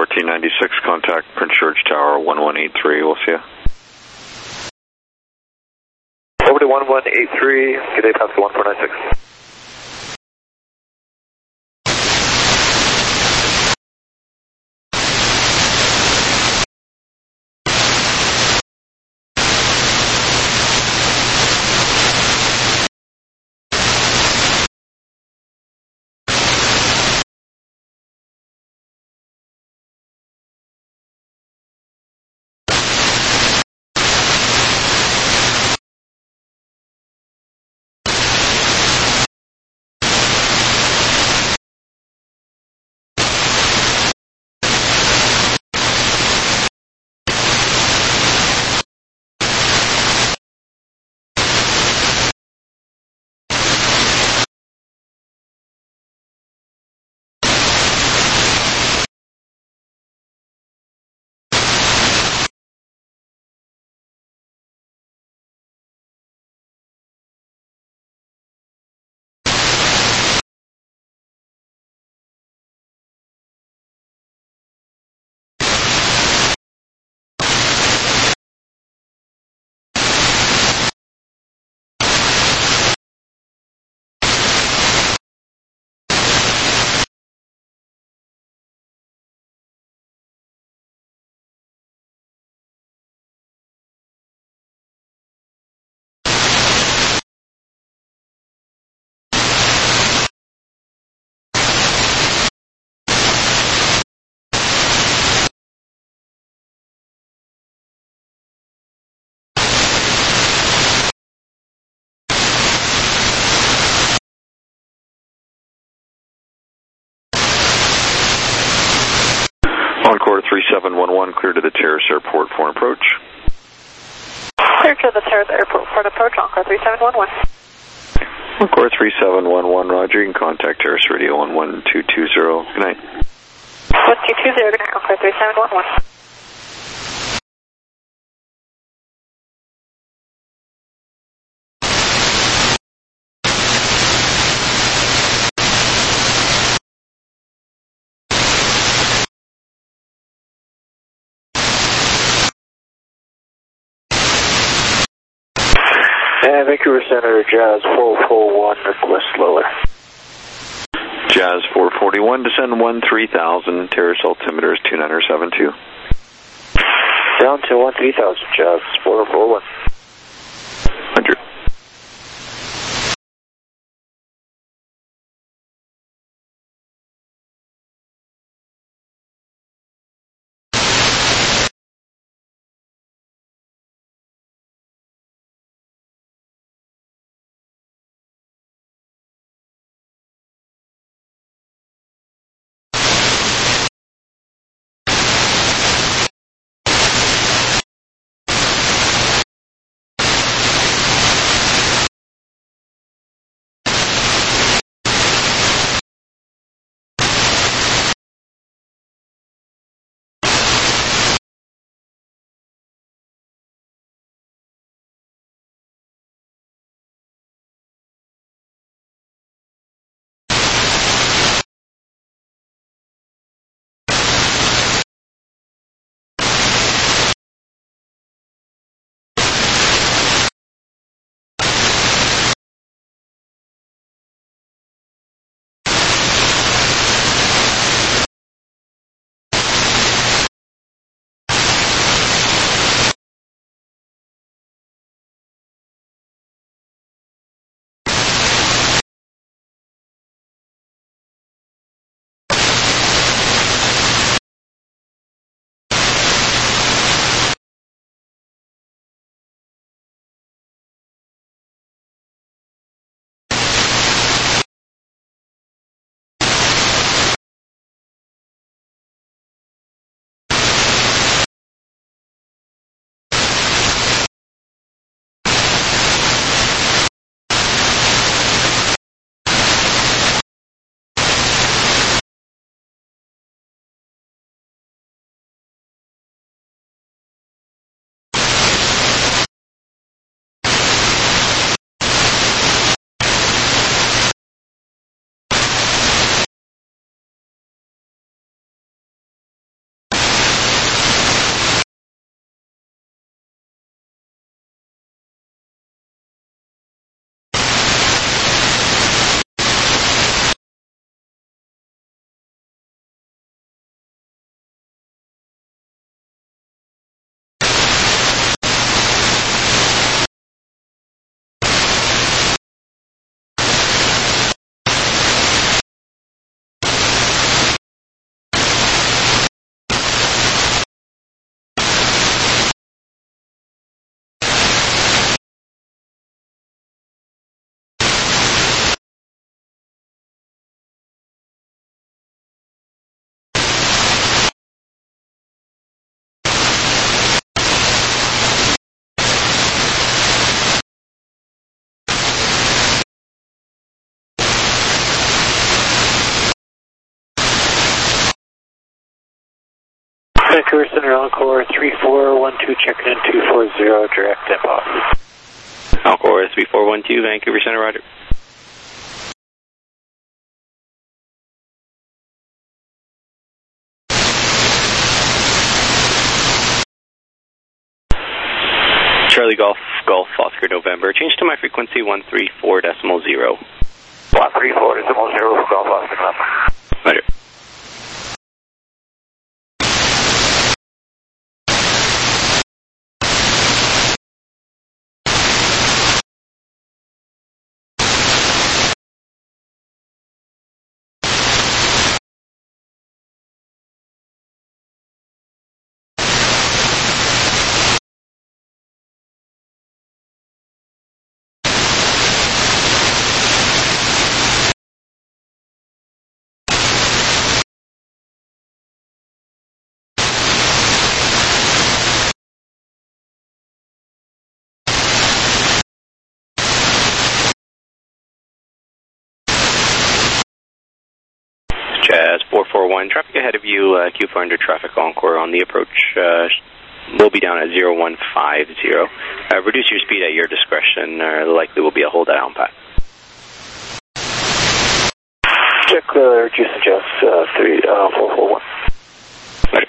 1496, contact Prince George Tower 1183. We'll see you. Over to 1183. Good day, Pascal 1496. Encore 3711, clear to the Terrace Airport for an approach. Clear to the Terrace Airport for an approach, Encore 3711. Encore 3711, roger, you can contact Terrace Radio on 1220. Good night. 1220, good night, Encore 3711. And Vancouver Center, Jazz 441, request lower. Jazz 441, descend 13,000, Terrace altimeter is 2972. Down to 13,000, Jazz 441. Roger. Vancouver Center, Encore 3412, checking in 240, direct inbound. Encore 3412, Vancouver Center, roger. Charlie Golf, Oscar November. Change to my frequency 134.0. 134.0 for Golf Oscar November. Roger. Jazz 441, traffic ahead of you, Q4 under traffic Encore on the approach. We'll be down at 0150. Reduce your speed at your discretion, likely will be a hold at Allen Pat. Check reduce and Jazz 441. Roger.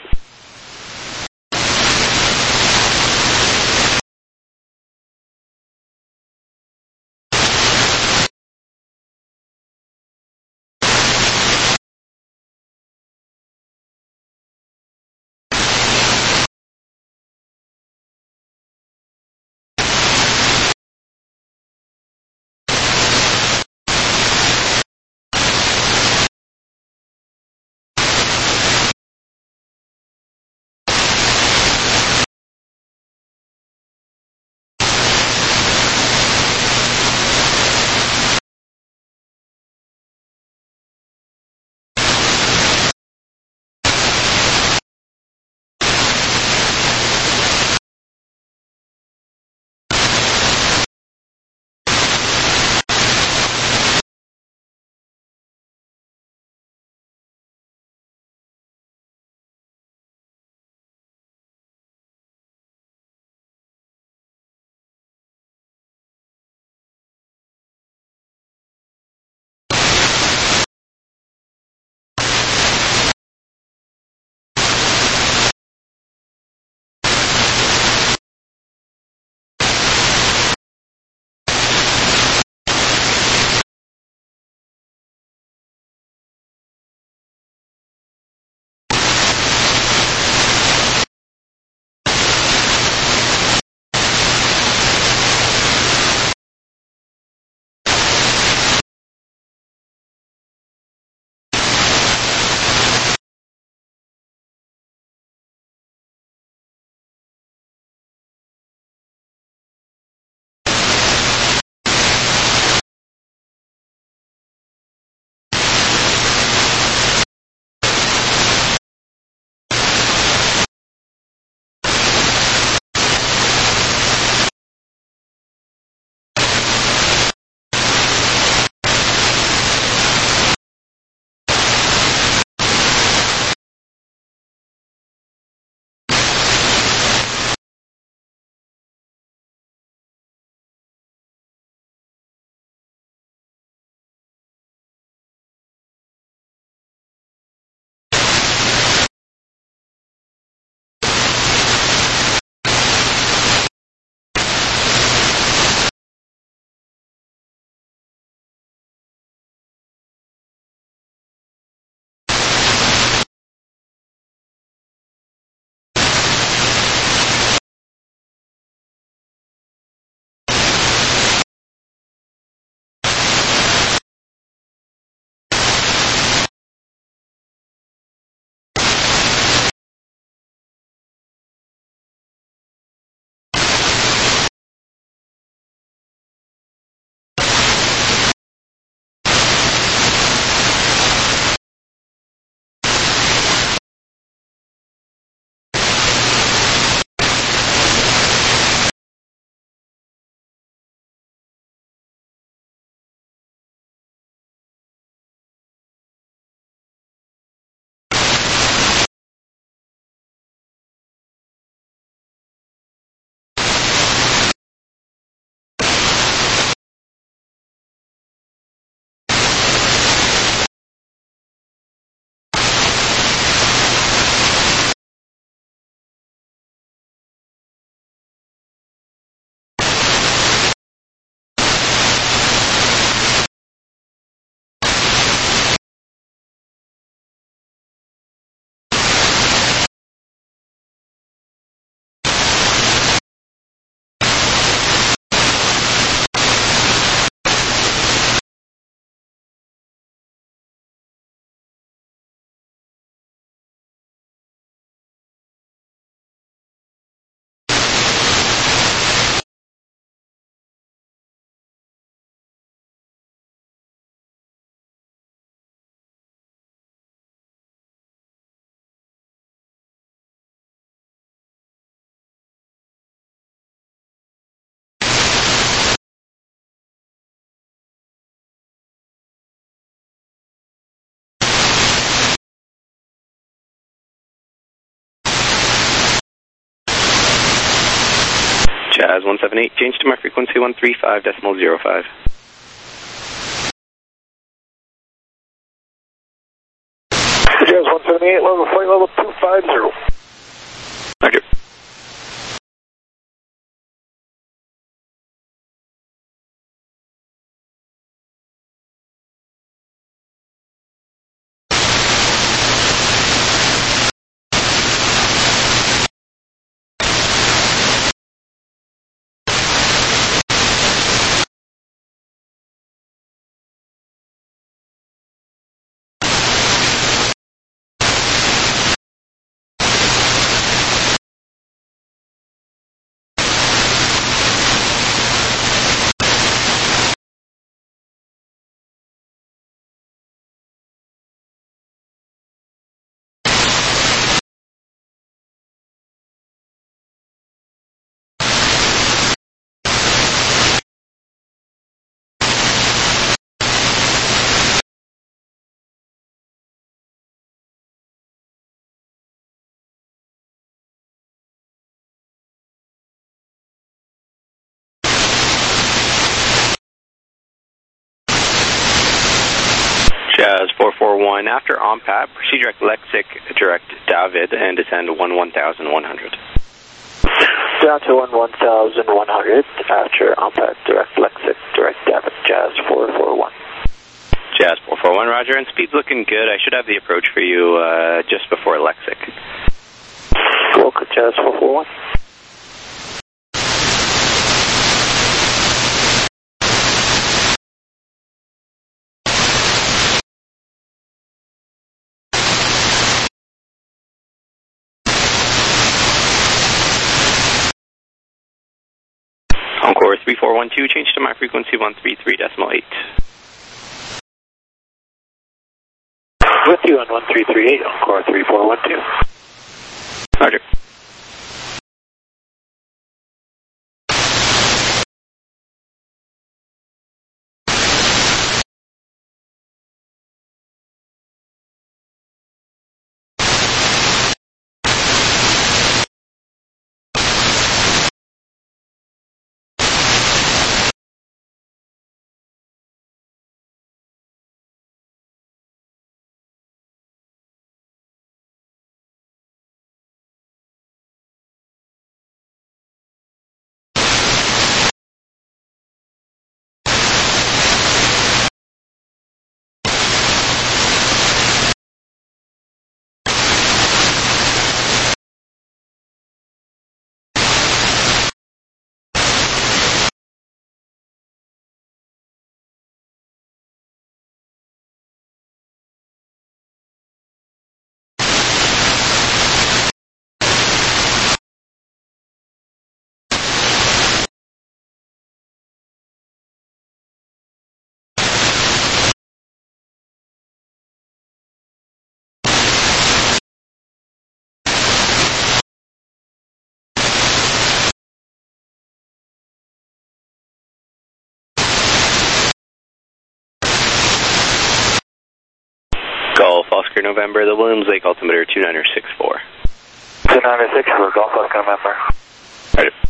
Jazz 178, change to my frequency 135.05. Jazz 178, level flight level 250. Roger. Jazz 441, after ONPAT, proceed direct Lexic, direct David, and descend 11,100. Down to 11,100, after ONPAT, direct Lexic, direct David, Jazz 441. Jazz 441, roger, and speed's looking good. I should have the approach for you just before Lexic. Welcome, Jazz 441. Encore 3412, change to my frequency 133.8. With you on 1338, Encore 3412. Roger. Golf Oscar November, the Williams Lake altimeter 2964. 2964, Golf Oscar November. Right.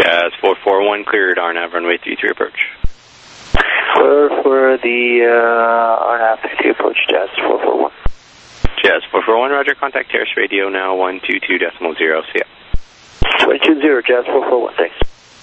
Jazz 441, cleared RNAV runway 33 approach. Clear for the RNAV 33 approach, Jazz 441. Jazz 441, roger, contact terrace radio now 122.0, see ya. 220, Jazz 441, thanks.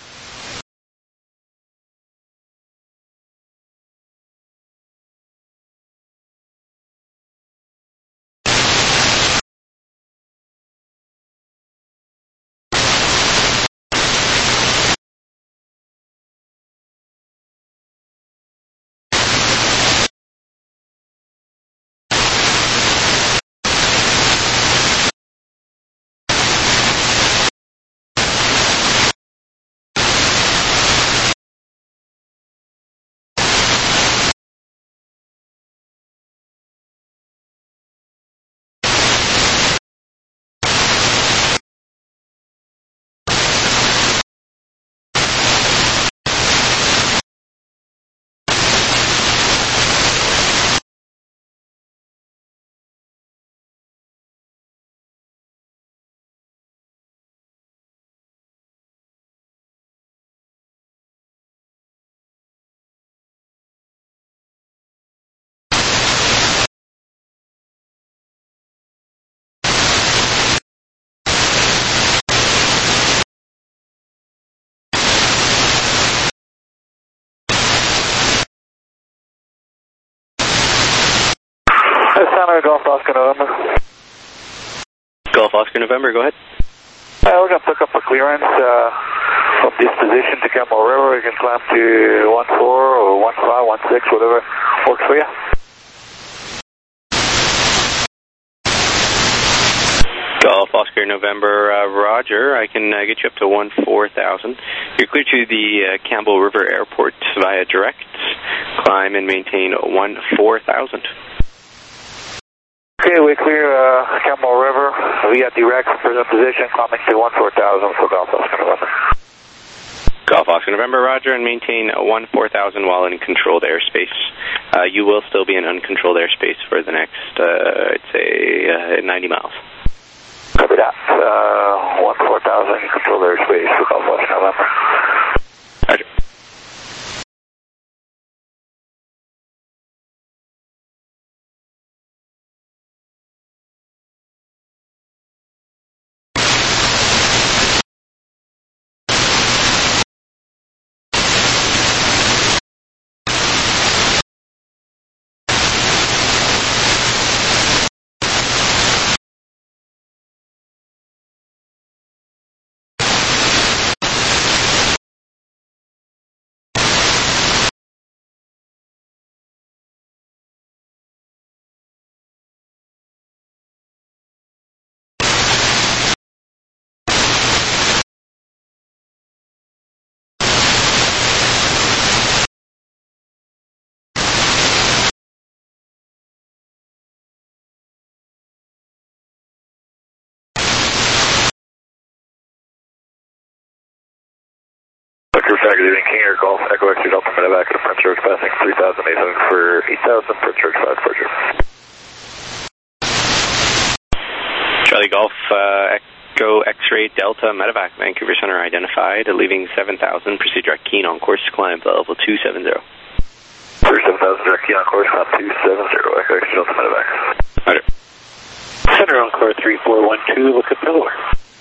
Center, Golf Oscar November. Golf Oscar November, go ahead. We're going to pick up a clearance from this position to Campbell River. You can climb to 14 or 15, 16, whatever works for you. Golf Oscar November, roger. I can get you up to 14,000. You're clear to the Campbell River Airport via direct. Climb and maintain 14,000. Okay, we clear Campbell River via direct from present position, climbing to 14,000 for Golf Oscar November. Golf Oscar November, roger, and maintain 14,000 while in controlled airspace. You will still be in uncontrolled airspace for the next, I'd say, 90 miles. Copy that. 14,000 controlled airspace for Golf Oscar November. Roger. Good evening, King Air Golf, Echo X-ray Delta Medevac to Prince George, passing 3,800 for 8,000, Prince George 5, departure. Charlie Golf, Echo X-ray Delta Medevac, Vancouver Center identified, leaving 7,000, proceed direct keen on course, climb level 270. 37,000 direct keen on course, climb 270, Echo X-ray Delta Medevac. Roger. Center Encore 3412, look at Delaware.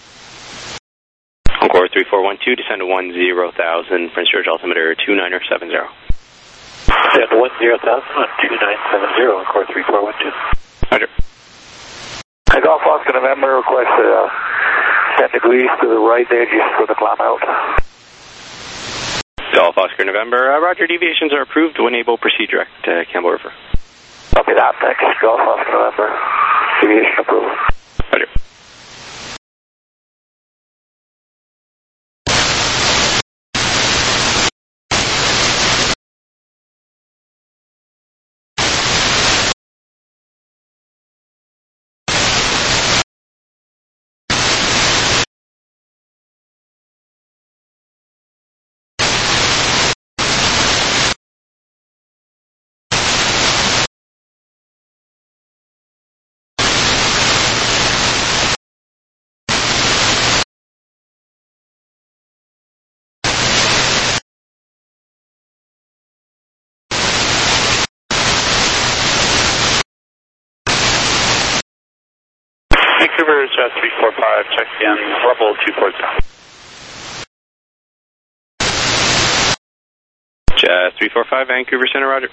Encore 3412, descend to 10,000, Prince George altimeter 2970. Descend to 10,000 on 2970, Encore 3412. Roger. Golf Oscar November, request 10 degrees to the right there just for the climb out. Golf Oscar November, roger, deviations are approved. When able, proceed direct to Campbell River. Copy that, thanks. Golf Oscar November, deviation approved. Roger. Vancouver, Jazz 345, check in, level 240. Jazz 345, Vancouver Center, roger.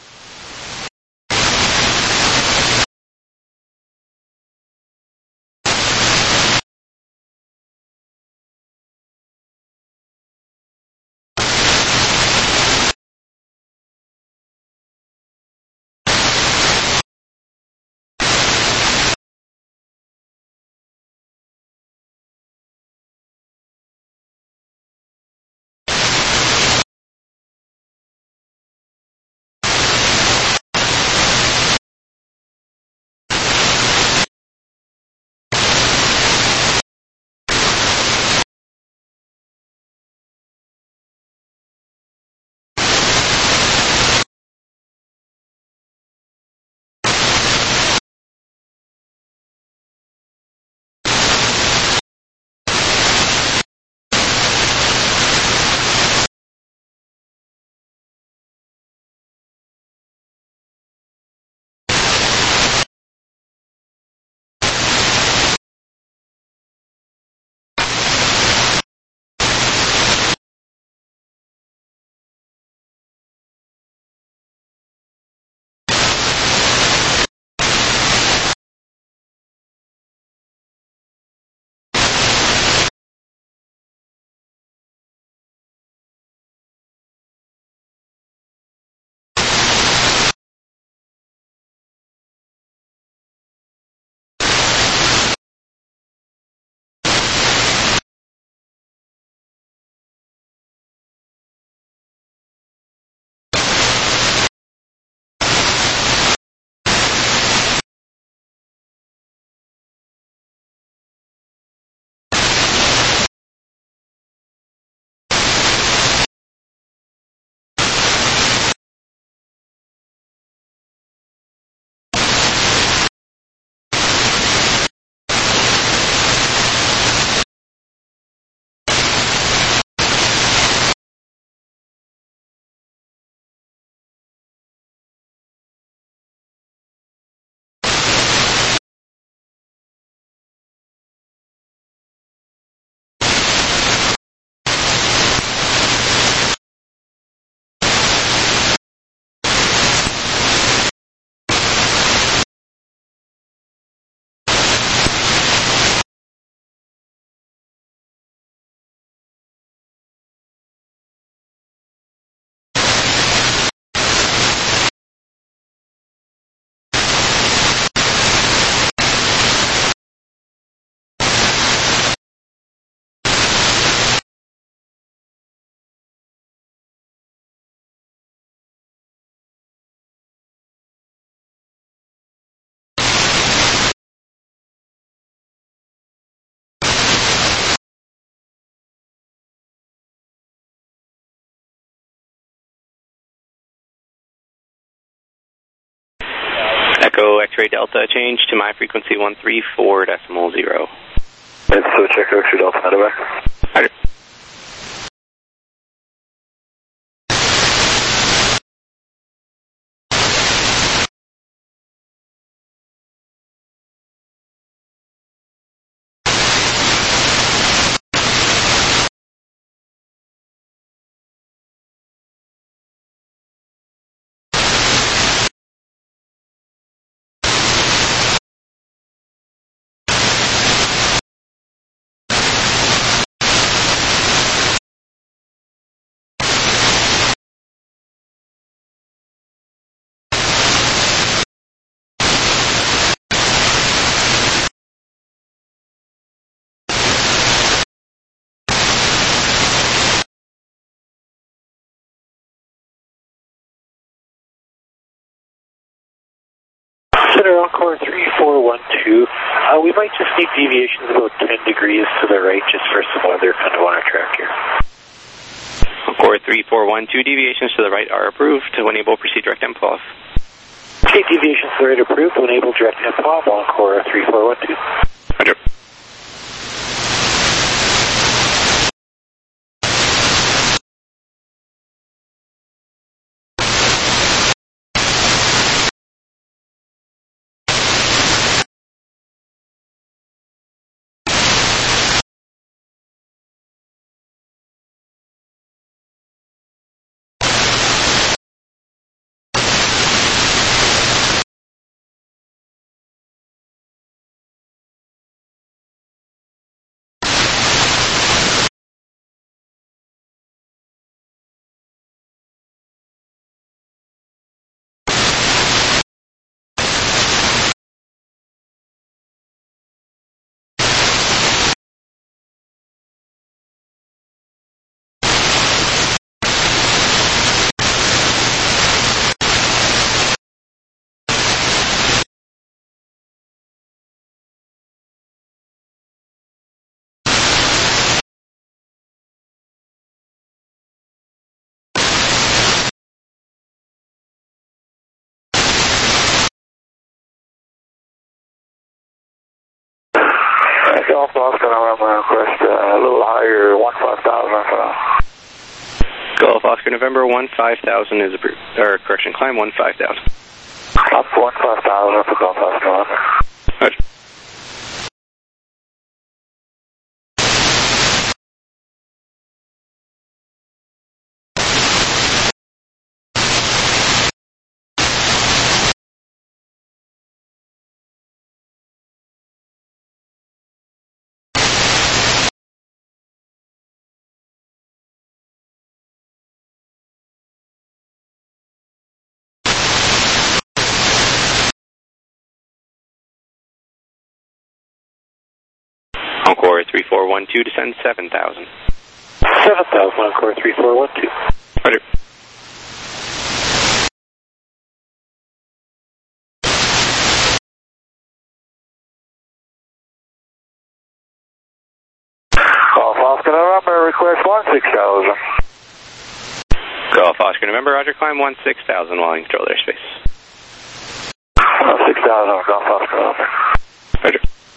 Echo X-ray Delta, change to my frequency 134.0. And so check X-ray Delta, medevac. Roger. Center Encore 3412. We might just need deviations about 10 degrees to the right just for some weather kind of on our track here. Encore 3412, deviations to the right are approved. To enable, proceed direct MPOF. Okay, deviations to the right approved. To enable direct MPOF, Encore 3412. Roger. Golf Oscar November request a little higher, 15,000 for now. Golf Oscar November 15,000 is approved. Or correction, climb 15,000. Up 15,000 for Golf Oscar November. Roger. Encore 3412, descend 7,000. 7,000, Encore 3412. Roger. Golf Oscar November request 16,000. Golf Oscar November, Roger, climb 16,000 while in control airspace. 6,000 Golf Oscar November. Roger.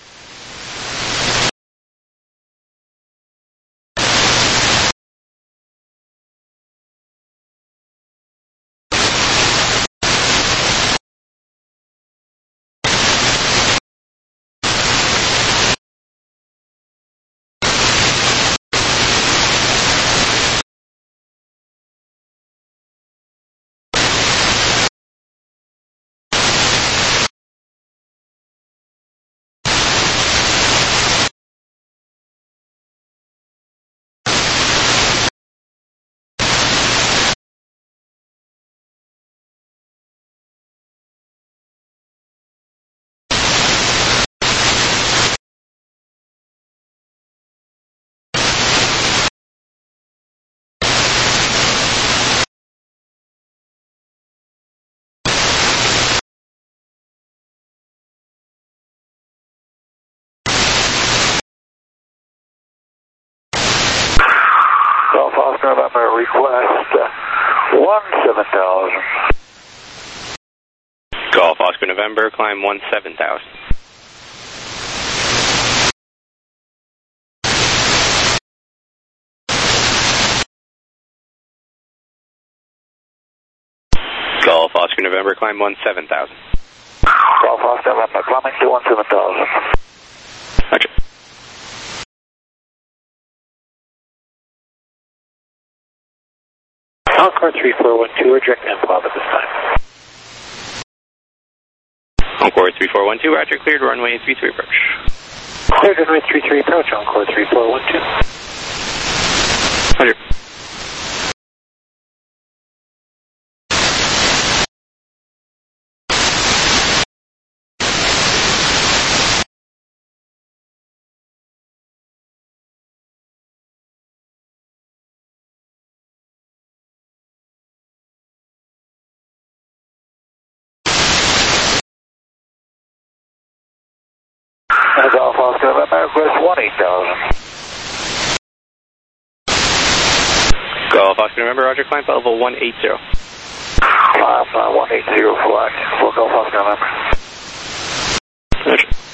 Golf Oscar November request 17,000. Golf Oscar November, climb 17,000. Golf Oscar November, climb 17,000. Golf Oscar November climbing to 17,000. Roger. Encore 3412, reject MPOB at this time. Encore 3412, Roger, cleared runway 33 approach. Cleared runway 33 approach, Encore 3412. Roger. Golf Oscar November request 18,000. Golf Oscar November, Roger, climb level 180. Climb 180 flag for Golf Oscar November. Roger.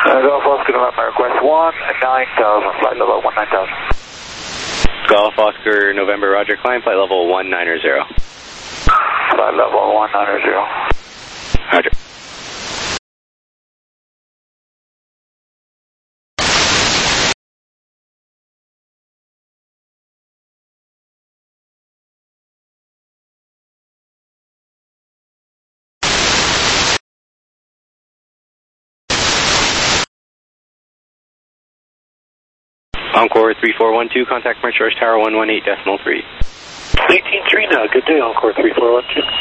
Golf Oscar November, request 19,000, flight level 19,000. Golf Oscar November, Roger, climb flight level 190. Flight level 190. Roger. Encore 3412, contact Merchant Tower 118.3. 18.3 now, good day, Encore 3412.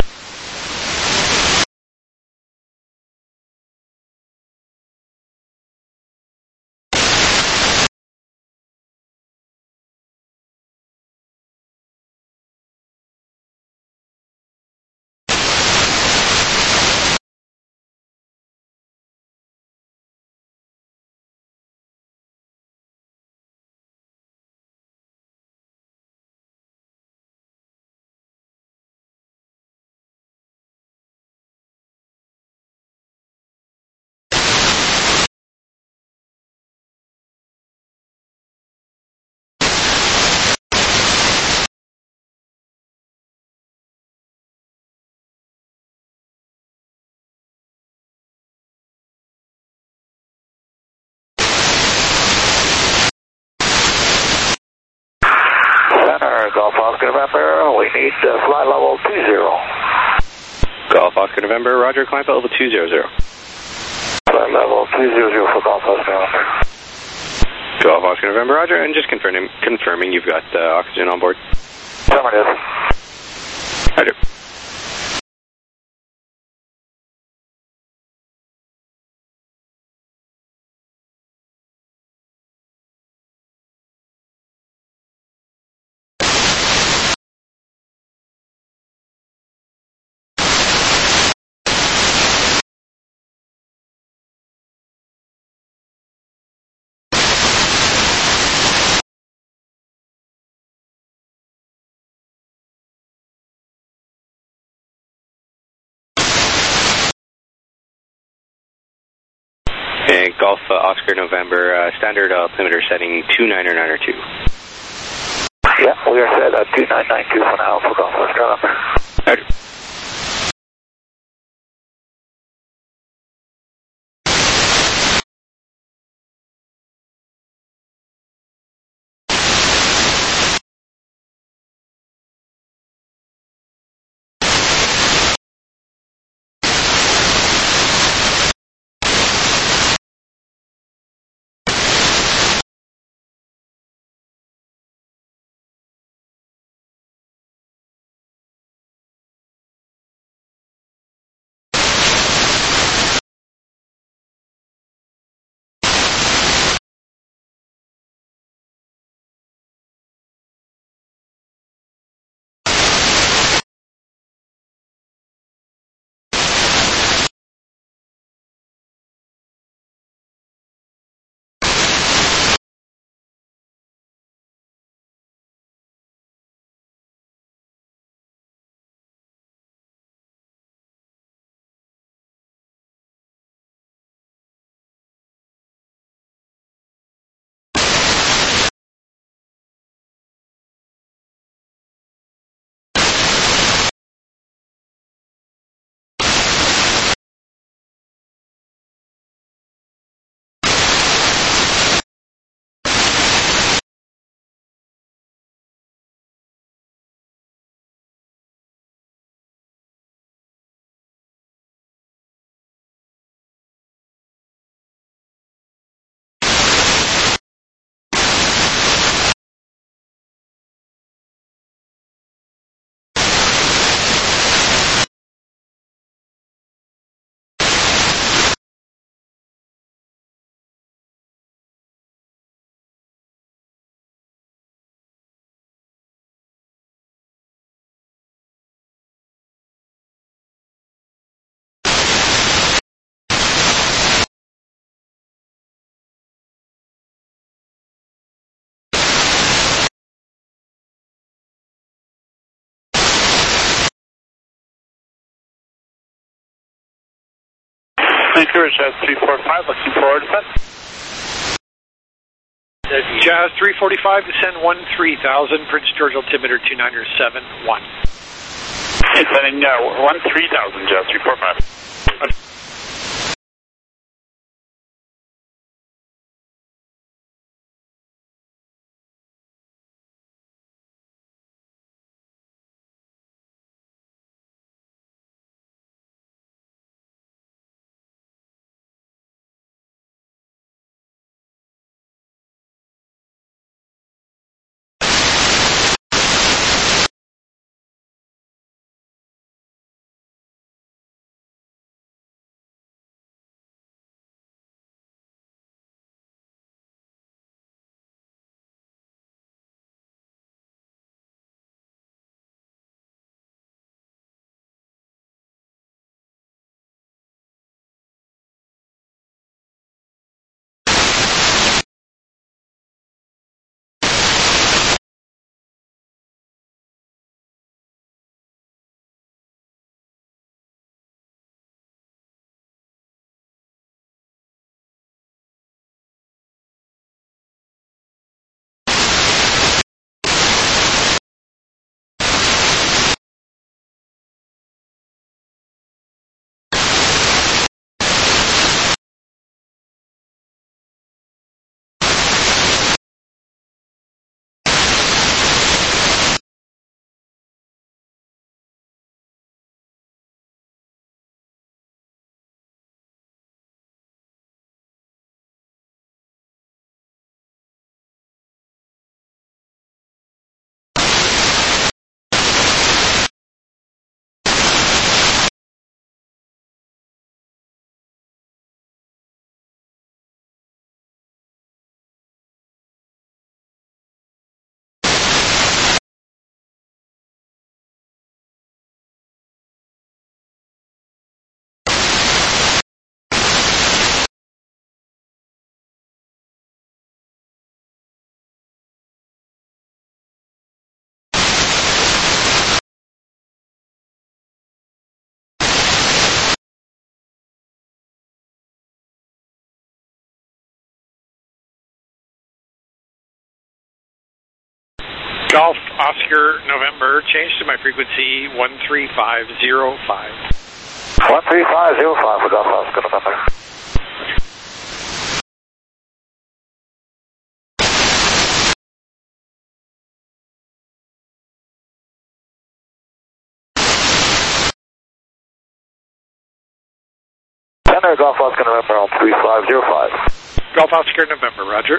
Golf Oscar November, we need flight level 20. Golf Oscar November, Roger, climb flight level 200. Flight level 200 for Golf Oscar November. Golf Oscar November, Roger, and just confirming you've got oxygen on board. Affirmative. Roger. And Golf Oscar November, standard altimeter setting 29992. Yeah, we are set at 2992 for now for Golf Oscar November. Roger. Vancouver Jazz 345, looking forward to that. Jazz 345, descend 13,000, Prince George altimeter 2971. It's heading 13,000, Jazz 345. Golf Oscar November, change to my frequency 13505. 13505 for Golf Oscar November. Center Golf Oscar November on 3505. Golf Oscar November, roger.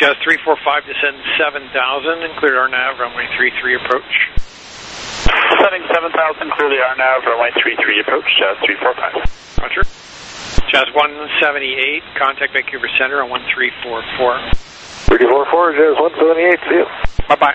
Jazz 345, descend 7,000 and clear RNAV, runway 33 approach. Descending 7,000, clear the RNAV, runway 33 approach, Jazz 345. Roger. Jazz 178, contact Vancouver Center on 1344. 344, Jazz 178, see you. Bye-bye.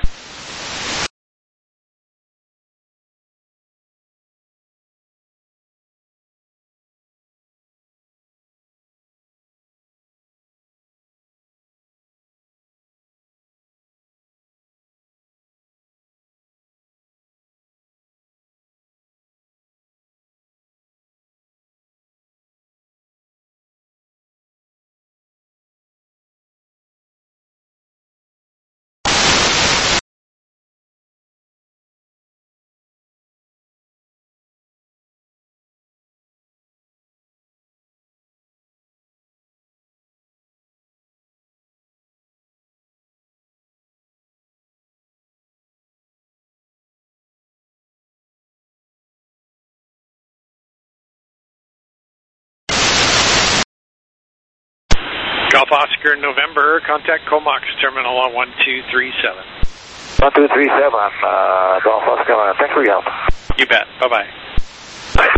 Golf Oscar November, contact Comox Terminal on 1237. 1237, Golf Oscar, thanks for your help. You bet. Bye-bye. Bye.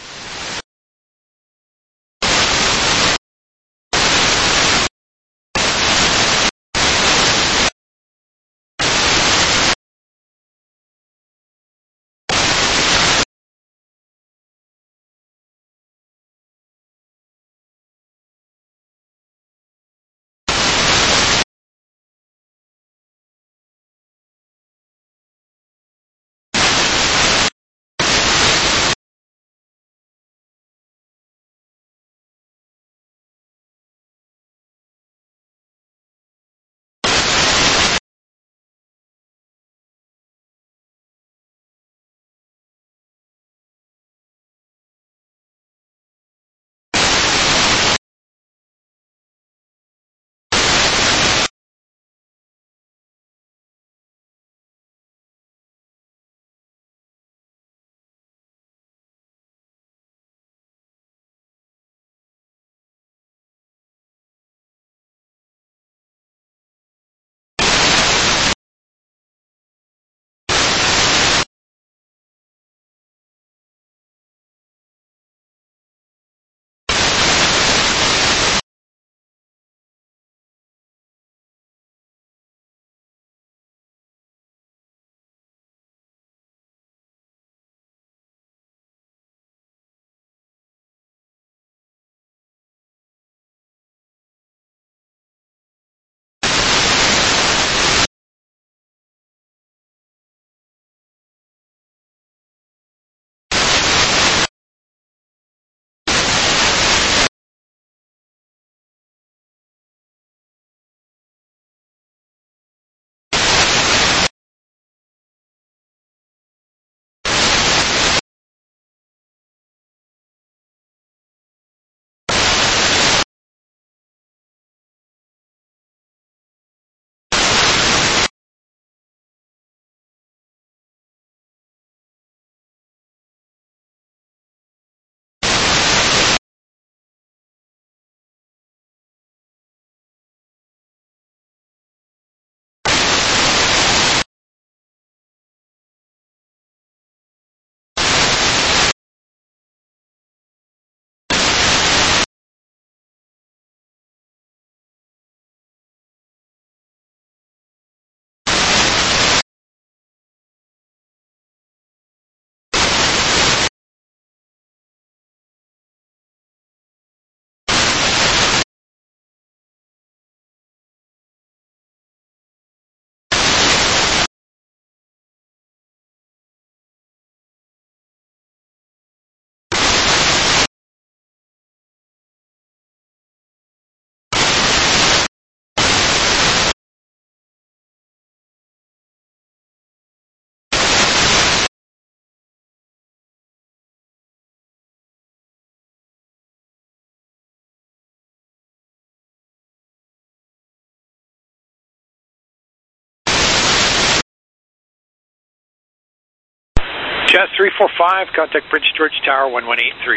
Jazz 345, contact Prince George Tower 1183.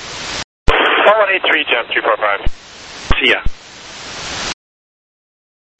1183, Jazz 345. See ya.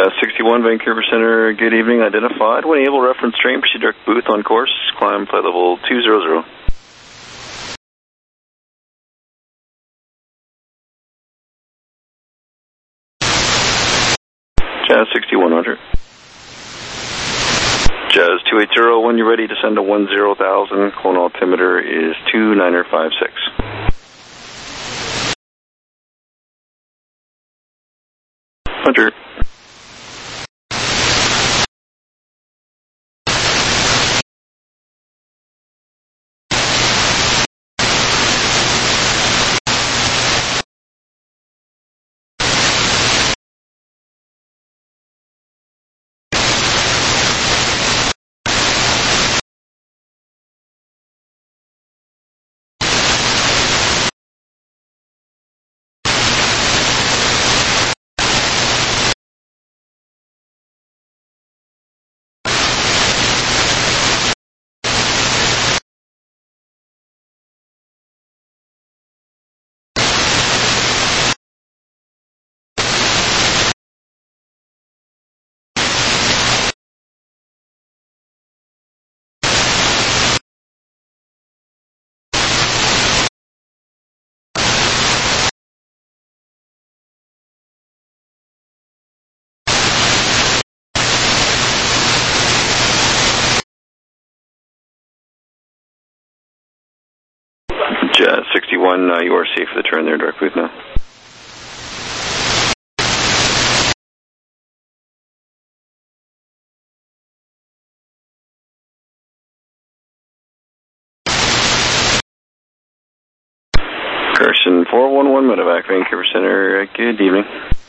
Jazz 61, Vancouver Center, good evening, identified. When able, reference train, proceed direct booth on course, climb flight level 200. Jazz 61, roger. Jazz 280, when you're ready to send to 10,000, clone altimeter is 2956. Roger. Jazz 61, you are safe for the turn there, direct booth now. Carson 411, Medevac, Vancouver Center, good evening.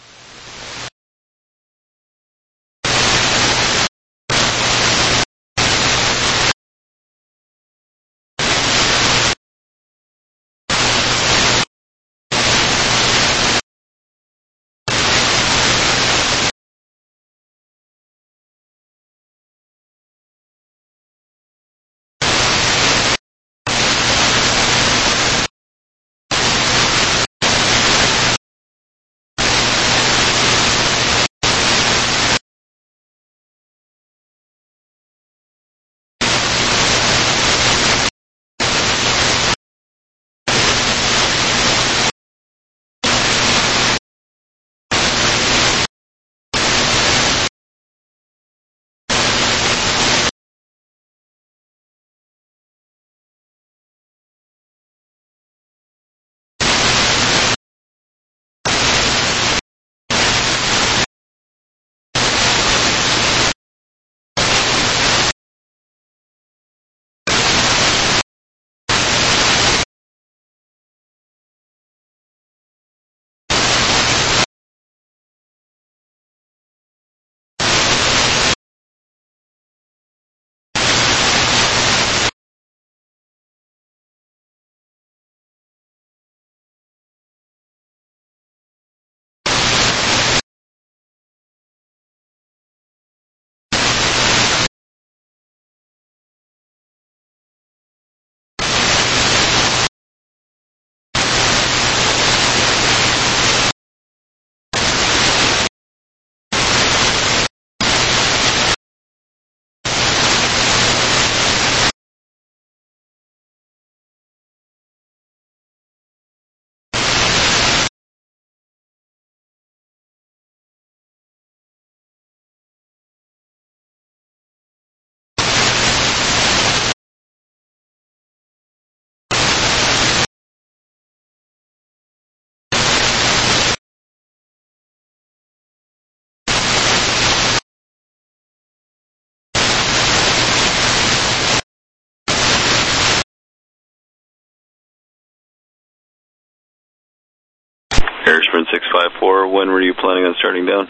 Harrisburg 654, when were you planning on starting down?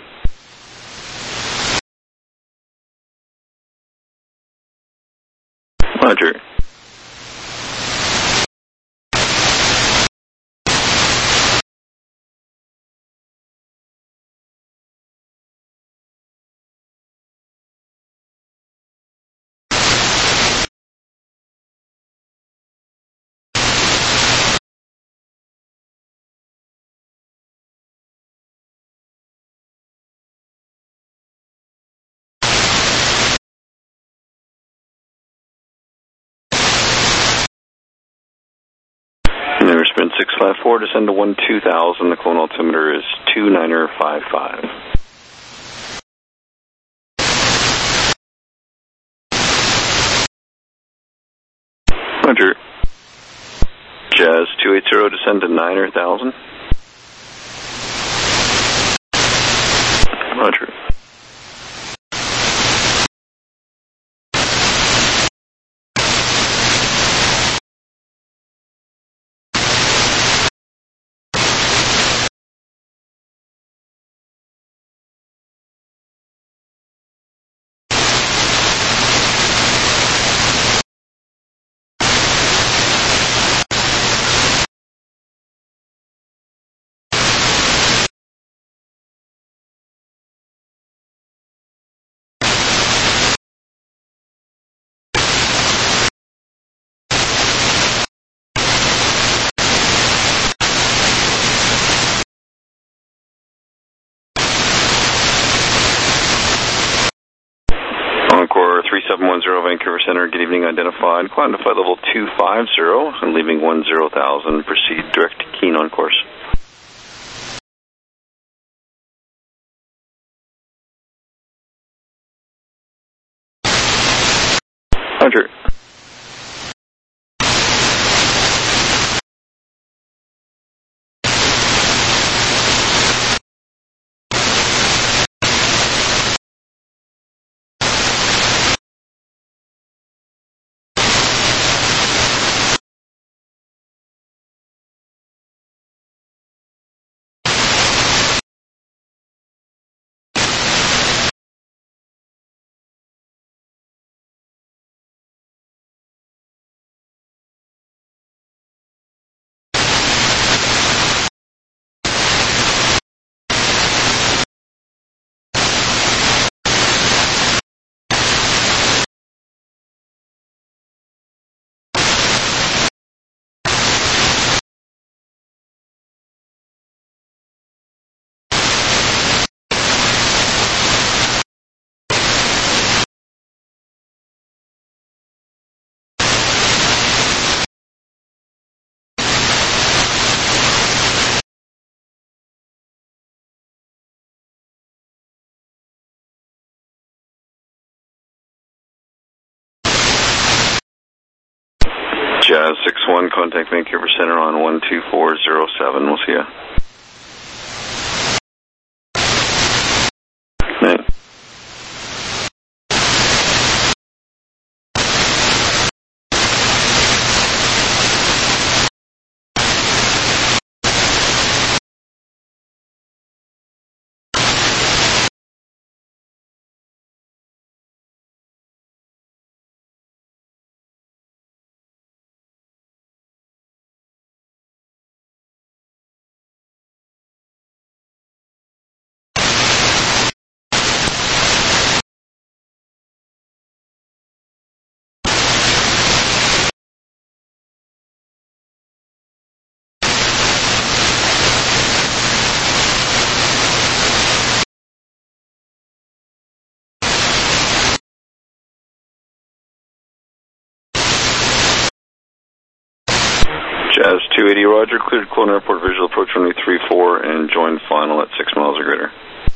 Roger. 654, descend to 12,000. The clone altimeter is 2955. Roger. Jazz 280, descend to 9,000. Roger. Encore 3710 Vancouver Center, good evening, identified. Climb to flight level 250 and leaving 10,000. Proceed direct to Keene on course. Roger. Jazz 61, contact Vancouver Center on 12407. We'll see ya. Night. Jazz 280, roger, cleared Clone Airport visual approach runway 34 and join final at 6 miles or greater.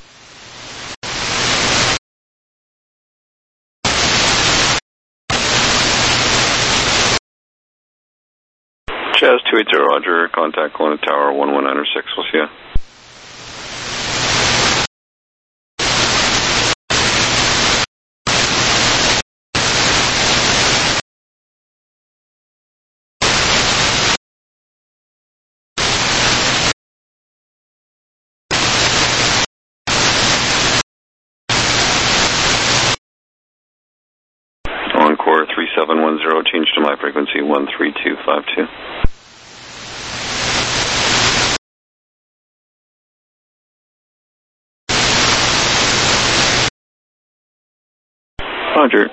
Jazz 280, roger, contact Clone Tower 11906, we'll see ya. Encore 3710, change to my frequency 13252. Roger.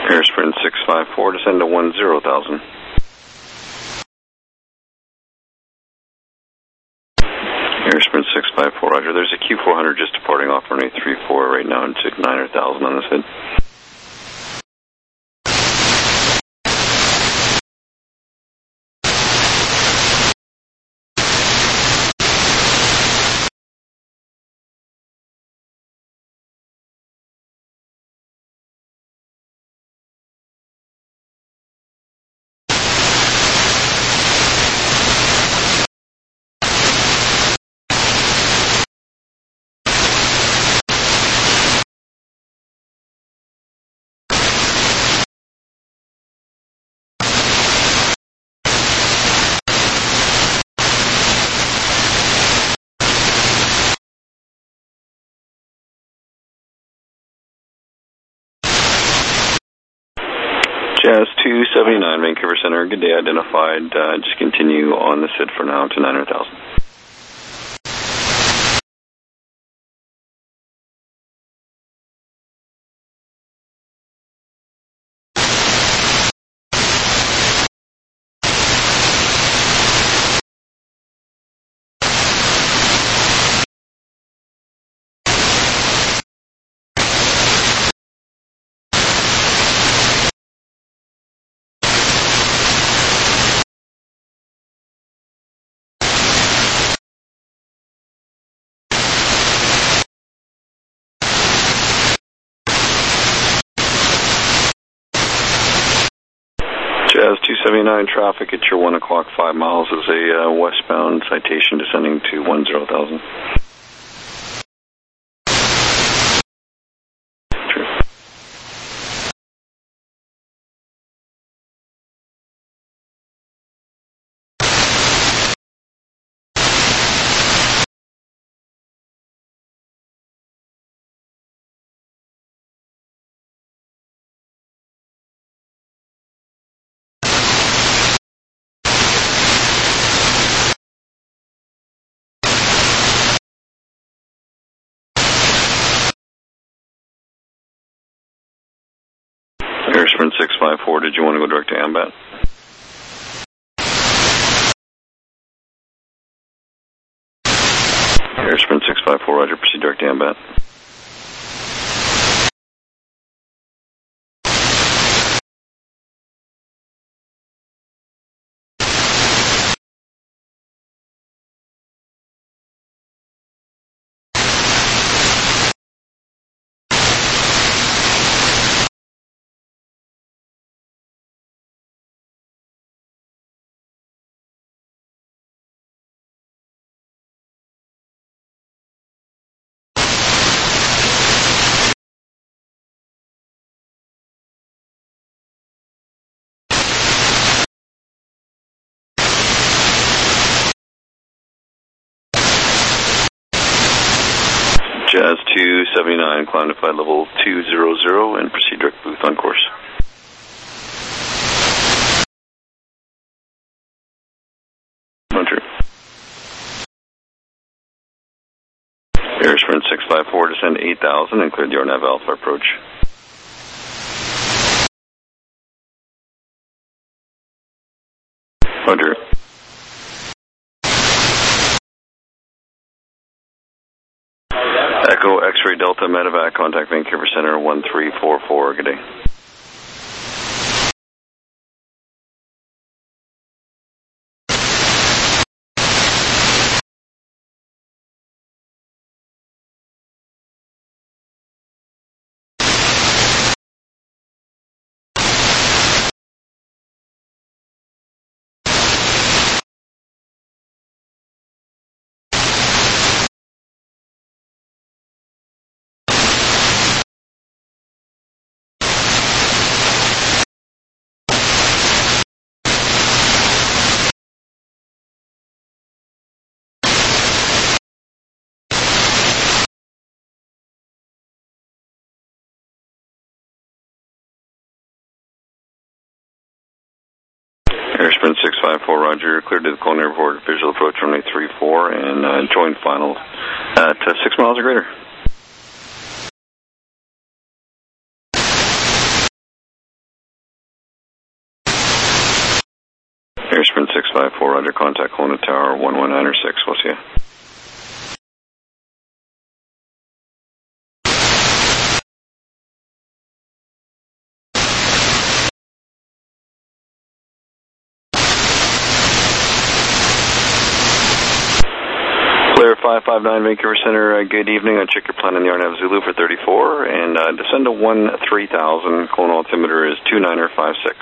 Air Sprint 654, descend to 10,000. Air Sprint 654, roger. There's a Q400 just departing off runway 34 right now into 9,000 on this head. Jazz 279, Vancouver Center, good day identified. Just continue on the SID for now to 900,000. Jazz 279, traffic at your 1 o'clock 5 miles is a westbound citation descending to 10,000. Air Sprint 654, did you want to go direct to Ambat? Air Sprint 654, roger, proceed direct to Ambat. Jazz 279, climb to flight level 200 and proceed direct booth on course. Roger. Air Sprint 654, descend 8,000 and clear the RNAV Alpha approach. Roger. Echo X-ray Delta Medevac, contact Vancouver Center 1344, good day. Air Sprint 654, roger, cleared to the Cone Airport, visual approach runway 34 and join final at 6 miles or greater. 654, Roger. Contact Kelowna Tower 11906. We'll see you. Clear 559 Vancouver Center, good evening. I check your plan in the RNAV Zulu for 34, and descend to 13,000. Kelowna altimeter is 2956.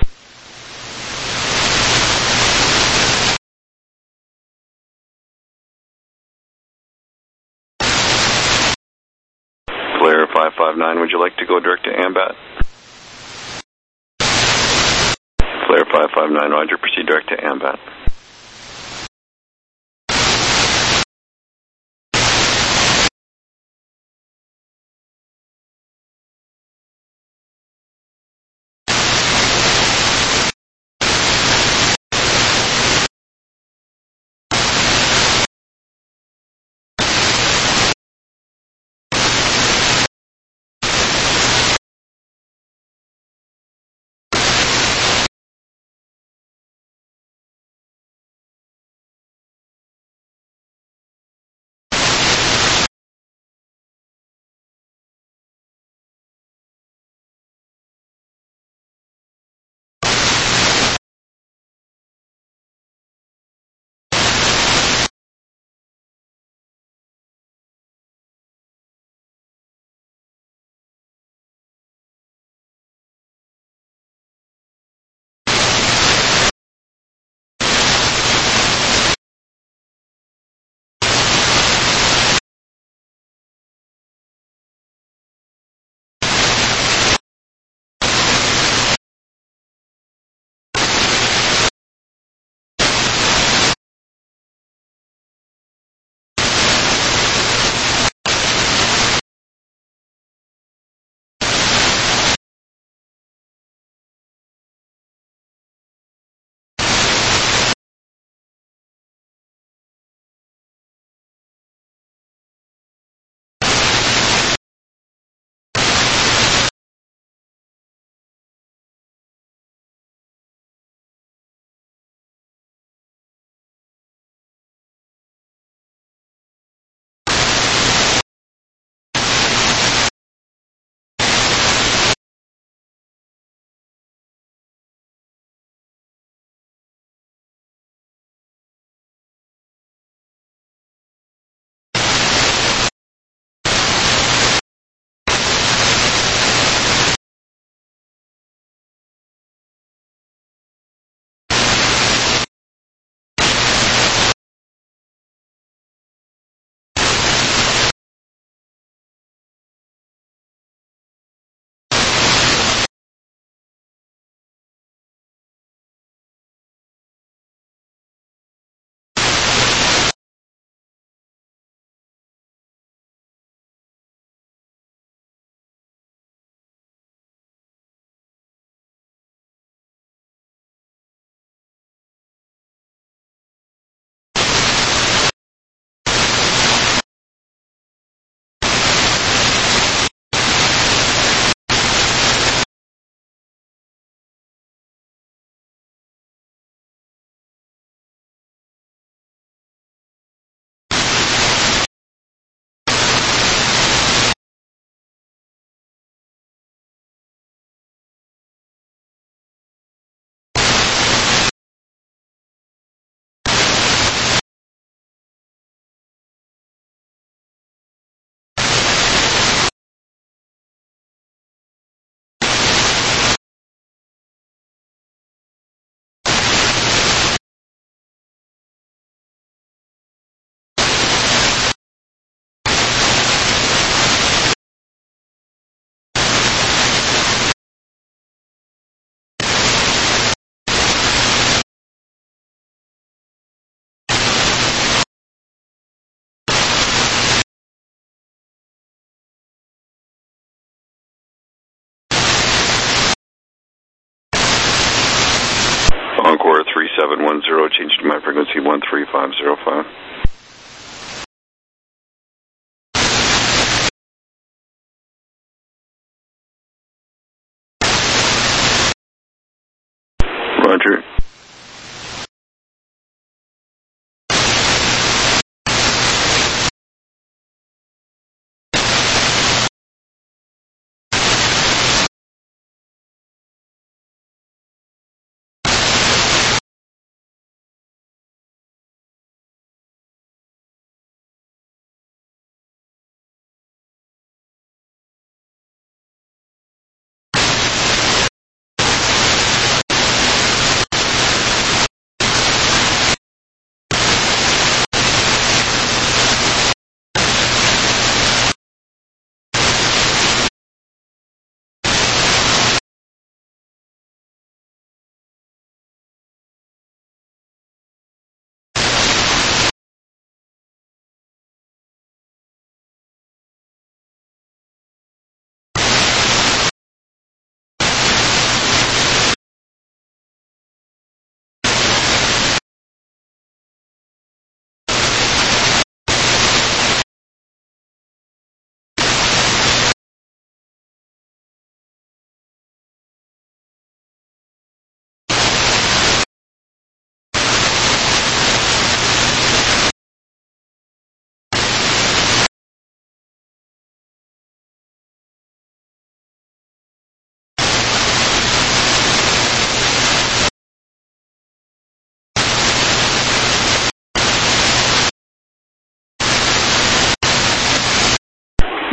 Clear 559, would you like to go direct to AMBAT? Clear 559, Roger, proceed direct to AMBAT. Encore 3710, change to my frequency 13505. Roger.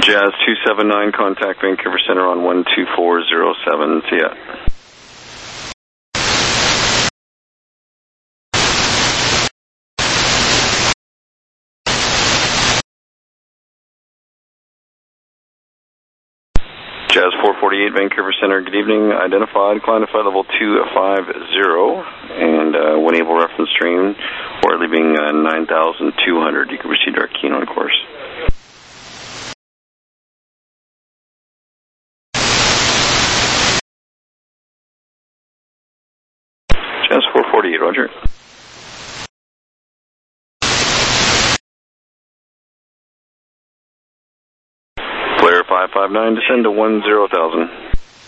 Jazz 279, contact Vancouver Center on 12407. See ya. Jazz 448, Vancouver Center, good evening. Identified, climb to flight level 250, and when able reference stream, or leaving 9,200. You can proceed to our keen on course. Jazz 448, roger. Flare 559, descend to 10,000.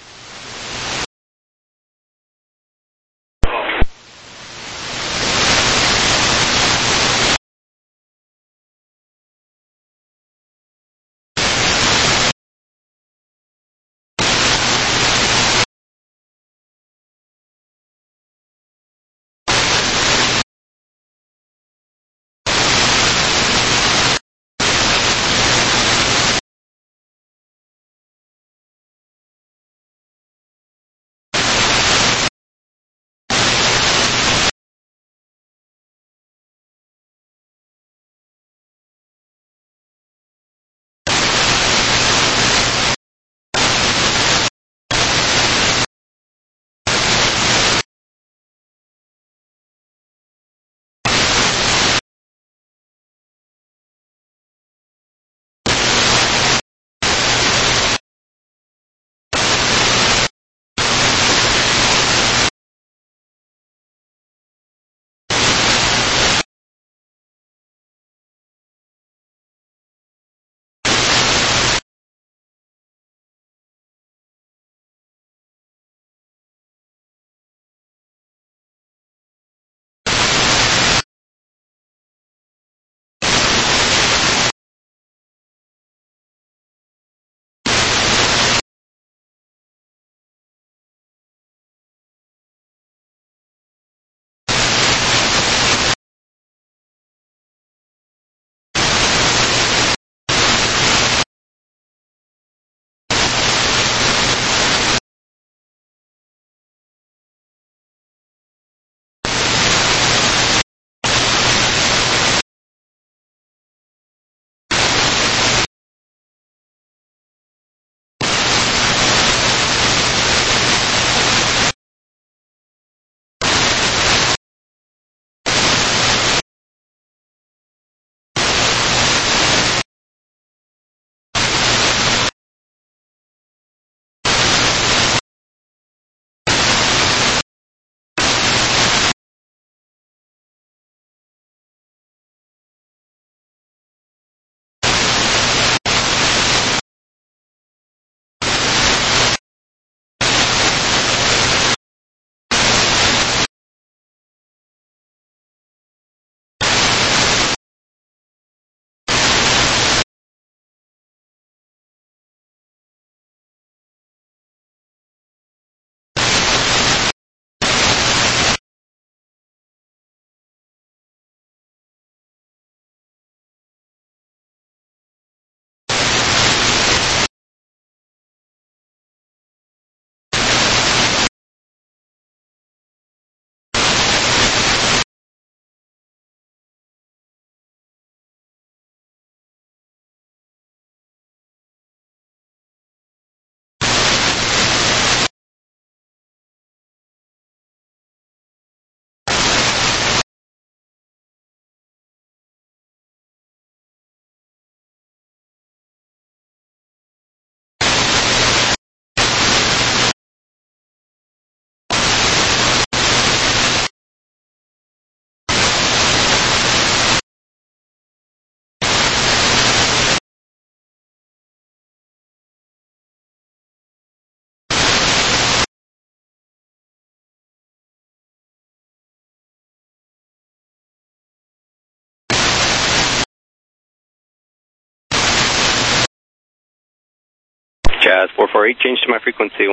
Jazz 448, change to my frequency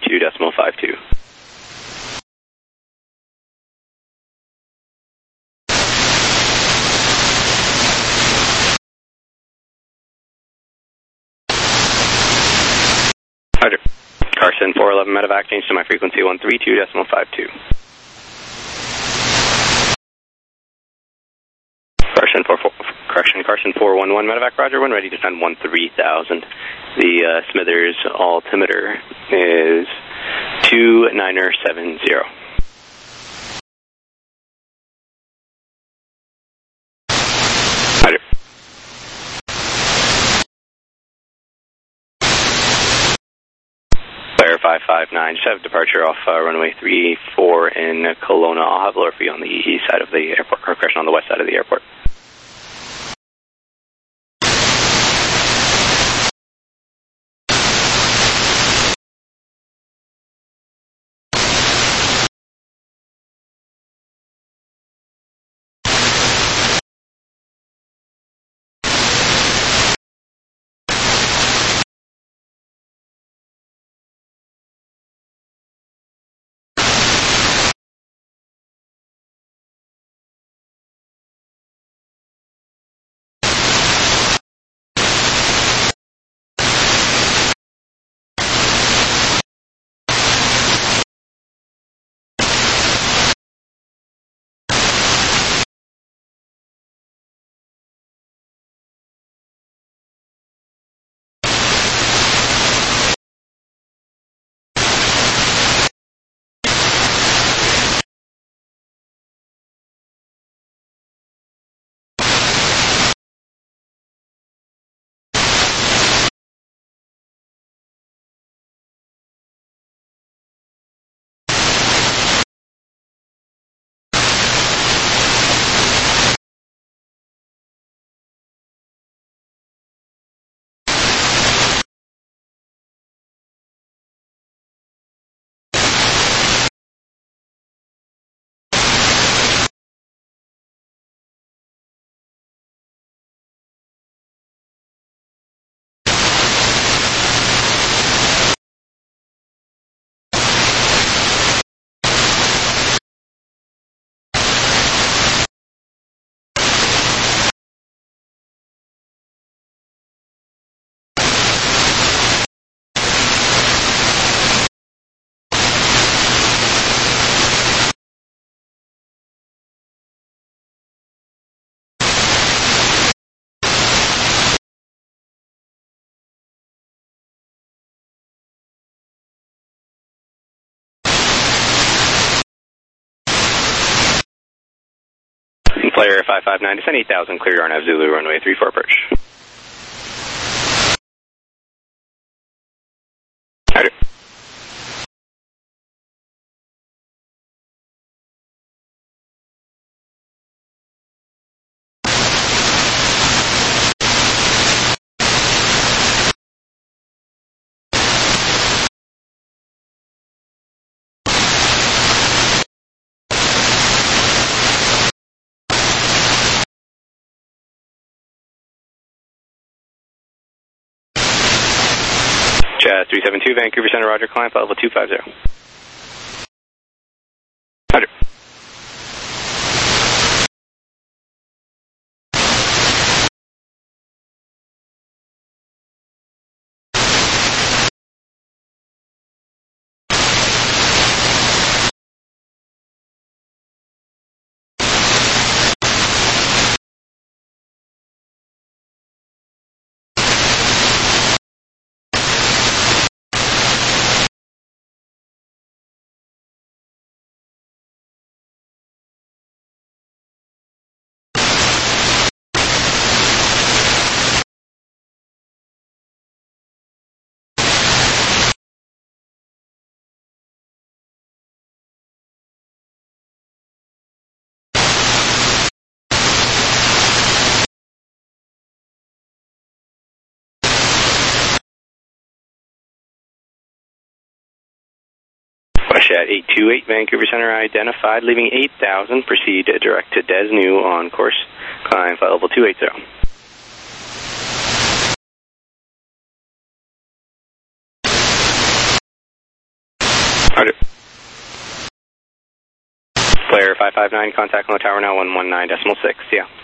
132.52. Carson 411 medevac, change to my frequency 132.52. Carson 411 medevac, roger, when ready to send 13,000. The Smithers altimeter is 2970. Roger. Flare 559, just have departure off runway 34 in Kelowna. I'll have lower for you on the east side of the airport, or correction, on the west side of the airport. Flare 559, descend 8,000, clear RNAV Zulu, runway 34 approach. Roger. Jazz 372, Vancouver Center, roger, climb, level 250. Roger. At 828 Vancouver Center identified, leaving 8,000, proceed direct to Des New on course, climb flight level 280. Roger. Flare 559, contact on the tower now 119.6, yeah.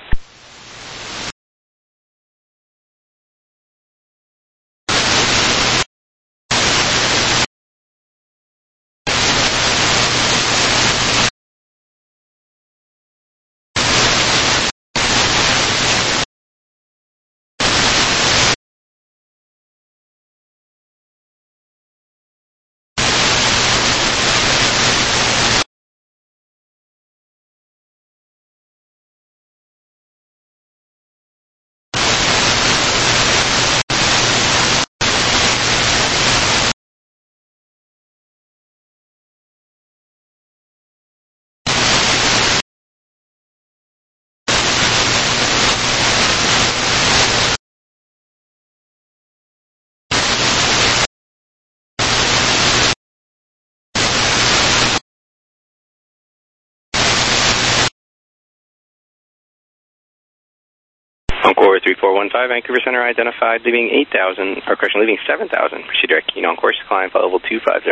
Encore 3415, Vancouver Center identified, leaving 8,000, or correction, leaving 7,000. Proceed direct keen on course, climb flight level 250.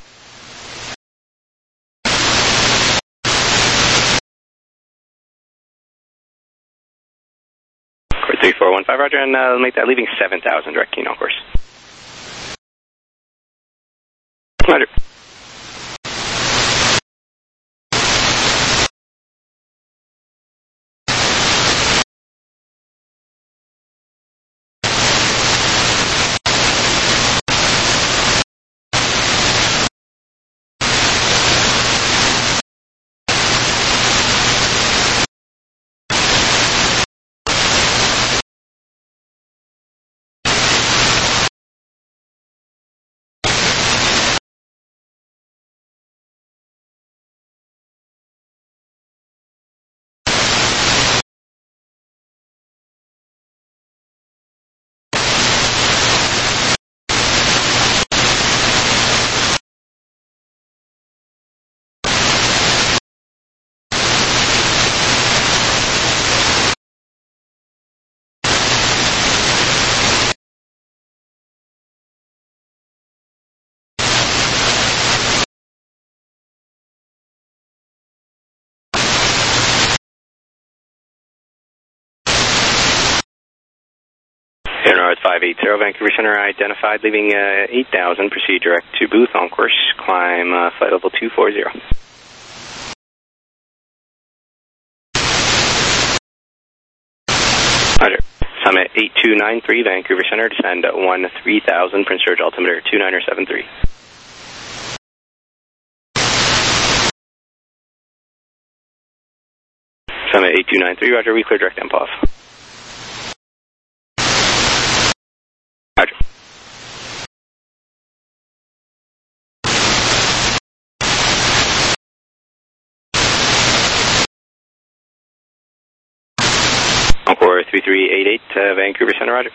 Encore 3415, roger, and make that leaving 7,000, direct keen on course. Roger. Air 580, Vancouver Center identified, leaving 8,000. Proceed direct to booth on course, climb flight level 240. Roger. Summit 8293, Vancouver Center, descend 13,000, Prince George altimeter 2973. Summit 8293, roger, we clear direct MPOF. Roger. Encore 3388, Vancouver Center, roger.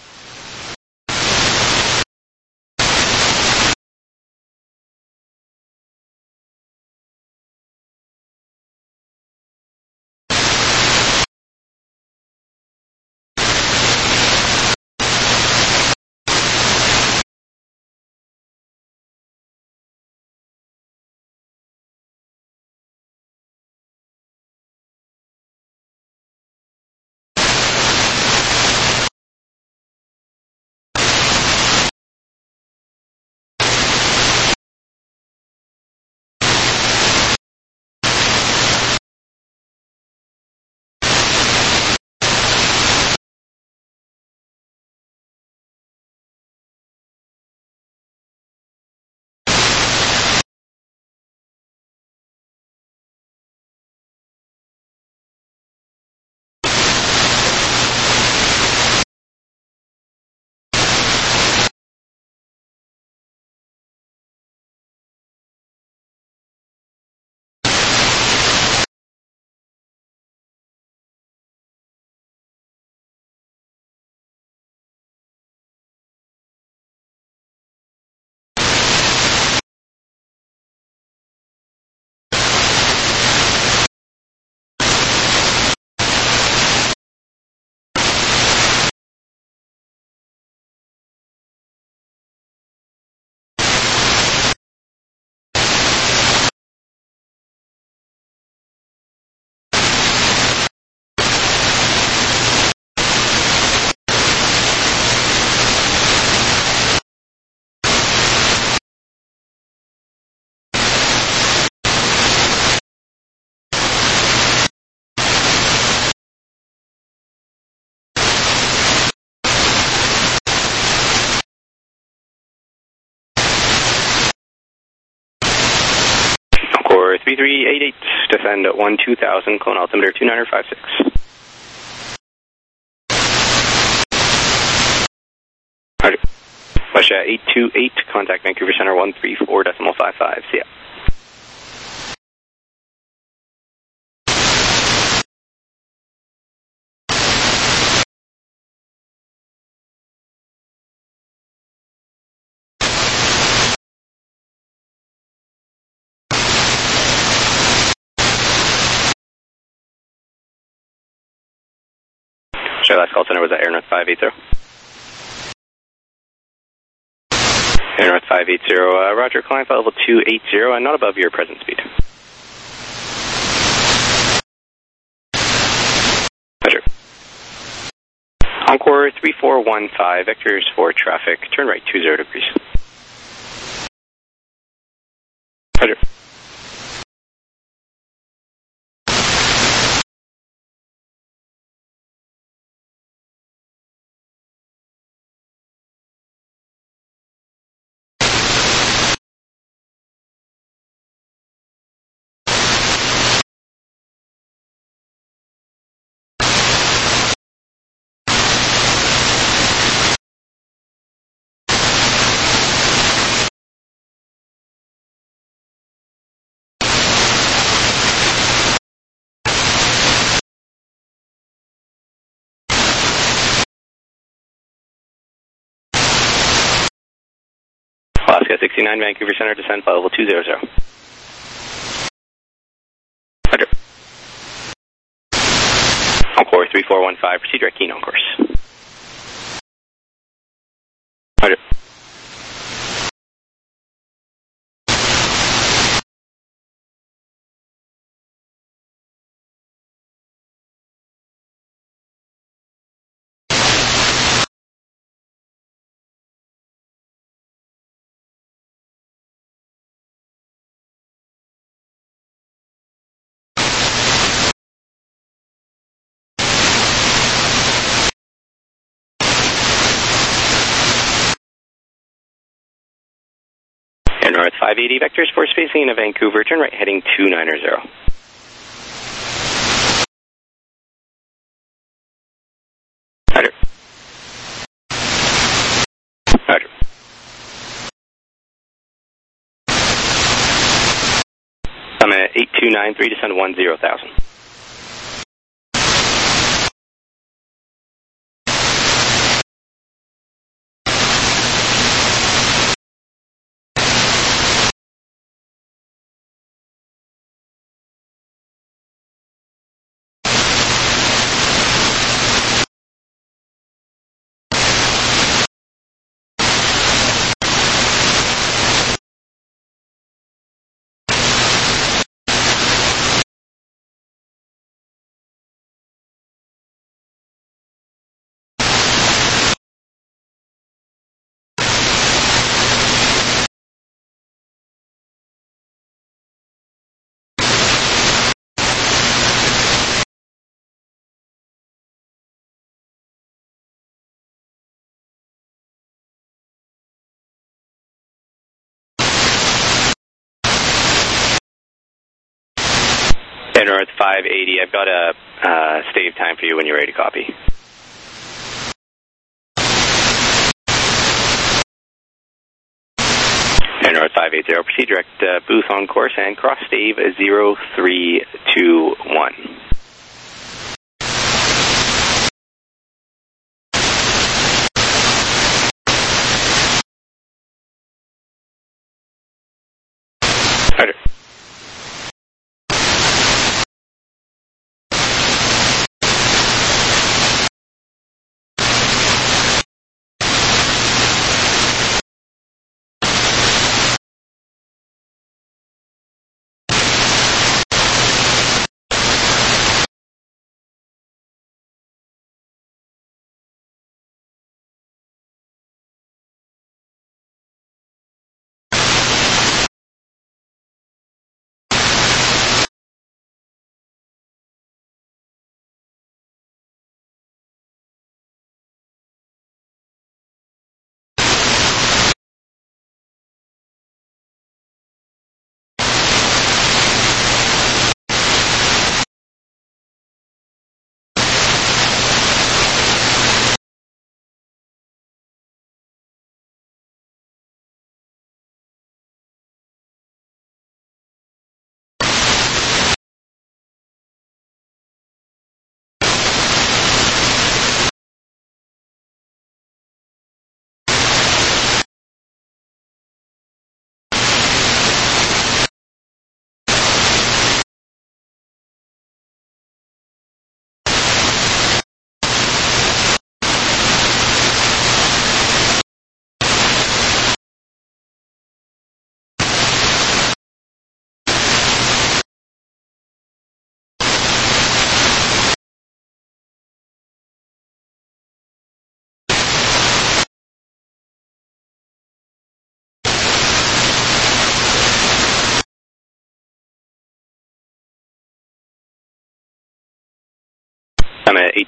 Encore 3388, descend 12,000, clone altimeter 2956. Roger. Russia 828, contact Vancouver Center 134.55, see ya. last call center was at Air North 580. Air North 580, roger, climb flight level 280 and not above your present speed. Roger. Encore 3415, vectors for traffic, turn right 20 degrees. Roger. Alaska 69, Vancouver Center, descend flight level 200. Roger. Encore 3415, proceed direct keen on course. Roger. Air North 580, vectors for spacing into Vancouver, turn right heading 290. Roger. Roger. I'm at 8293, descend 10,000. Air North 580, I've got a stave time for you when you're ready to copy. Air North 580, proceed direct booth on course and cross stave 0321. Roger.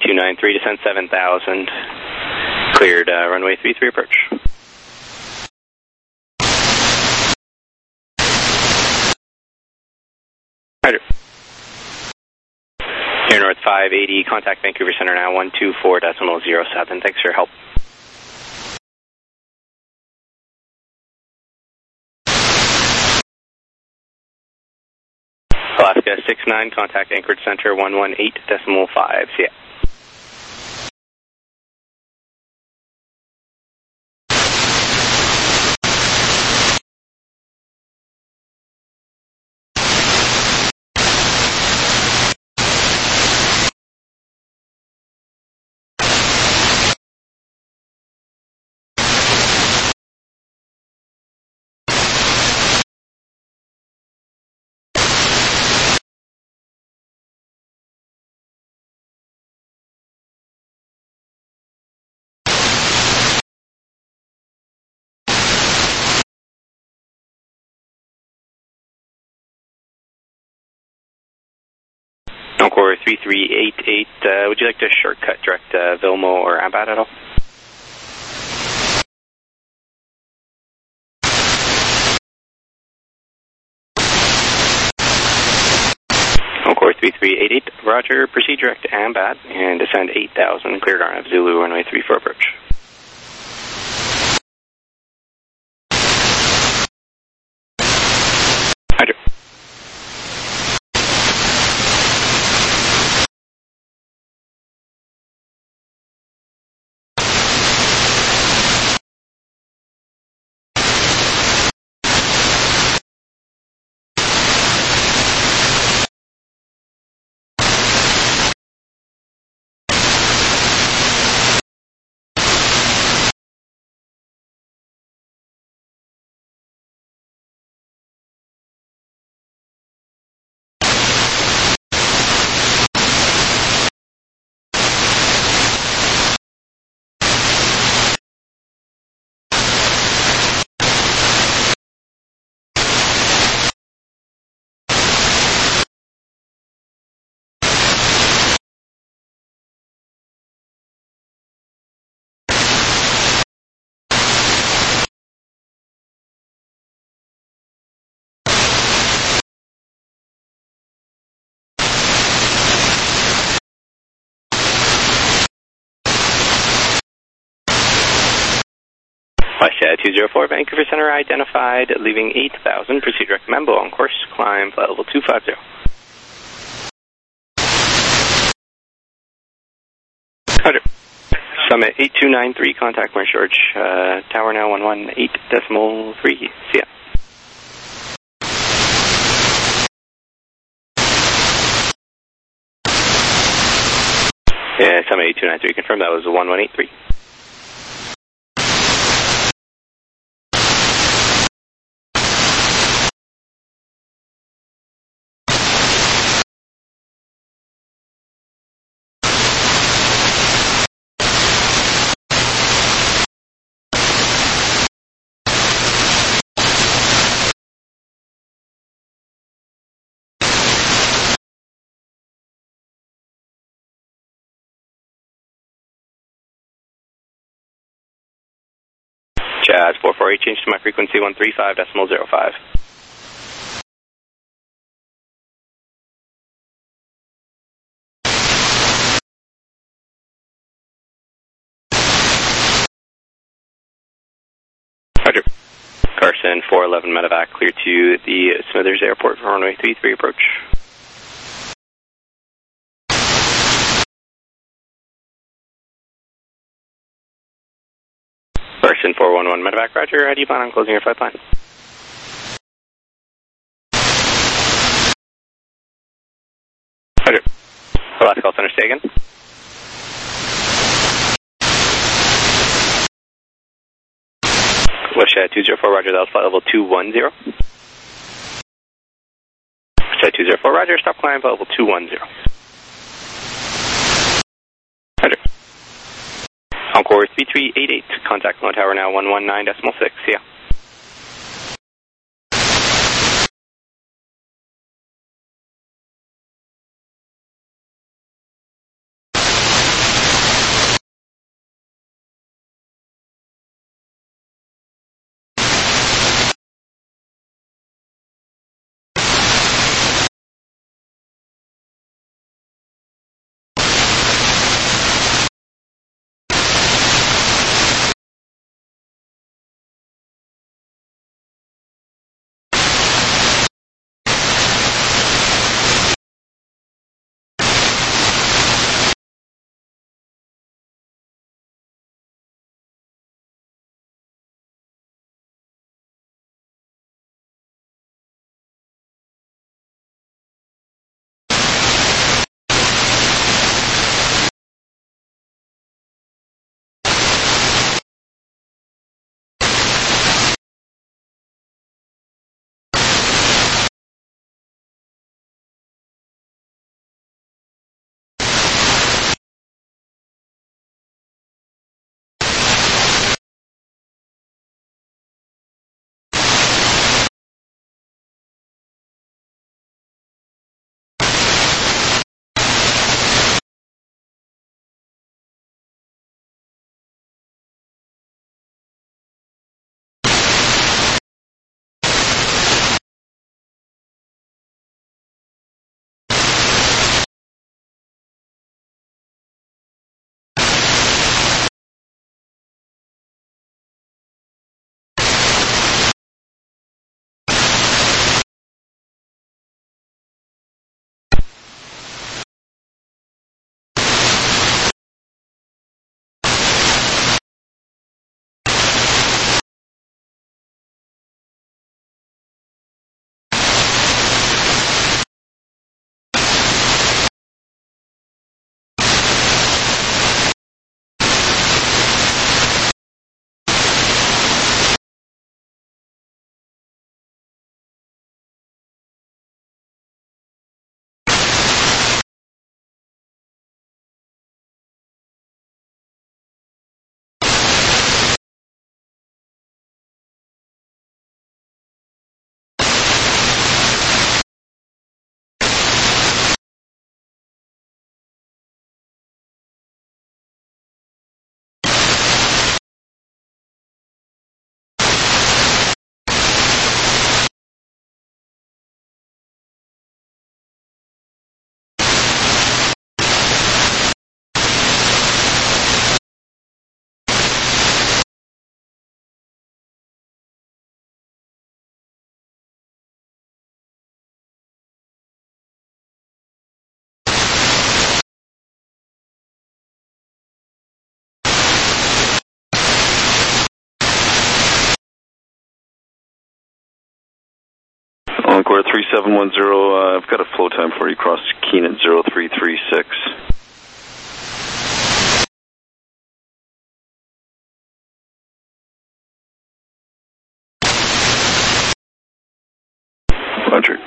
8293, descend 7000. Cleared runway 33 approach. Roger. Air North 580, contact Vancouver Center now 124.07. Thanks for your help. Alaska 69, contact Anchorage Center 118.5. See ya. Encore 3388, would you like to shortcut direct Vilmo or Ambat at all? Encore 3388, roger, proceed direct to Ambat and descend 8000, cleared RNF Zulu, runway 34 approach. Roger. Westjet 204, Vancouver Center identified, leaving 8000, proceed direct Membo on course, climb flight level 250. Roger. Summit 8293, contact Prince George, tower now 118.3, see ya. Yeah, Summit 8293, confirm that was 1183. Jazz 448, change to my frequency 135.05. Roger. Carson 411 medevac, clear to the Smithers Airport for runway 33 approach. Carson 411 medevac, roger. How do you plan on closing your flight plan? Roger. Last call center, stay again. Westjet 204, roger, that was flight level 210. Westjet 204, roger, stop climb, flight level 210. Roger. Encore 3388, contact Lone Tower now 119.6, see ya. Encore 3710, I've got a flow time for you, cross Keene at 0336. Roger.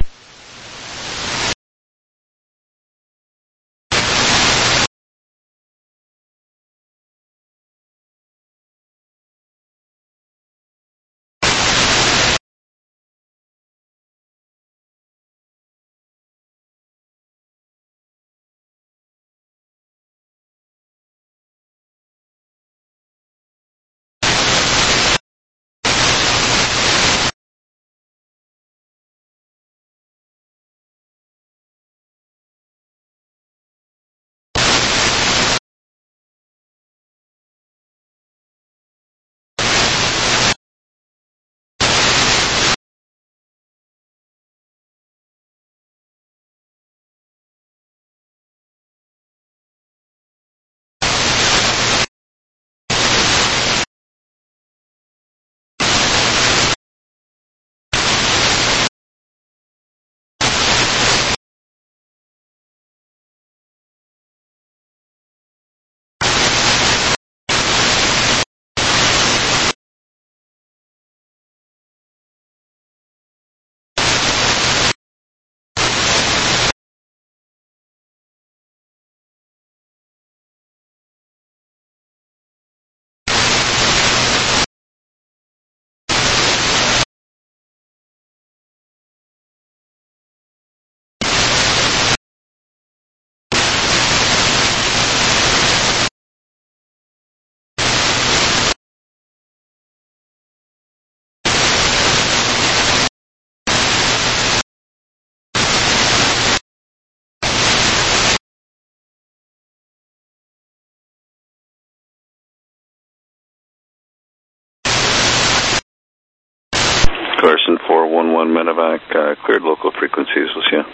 Carson 411 Medevac, cleared local frequencies, we'll see you.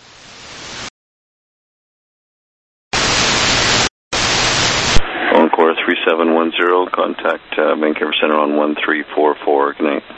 Encore 3710, contact Vancouver Center on 1344, good night.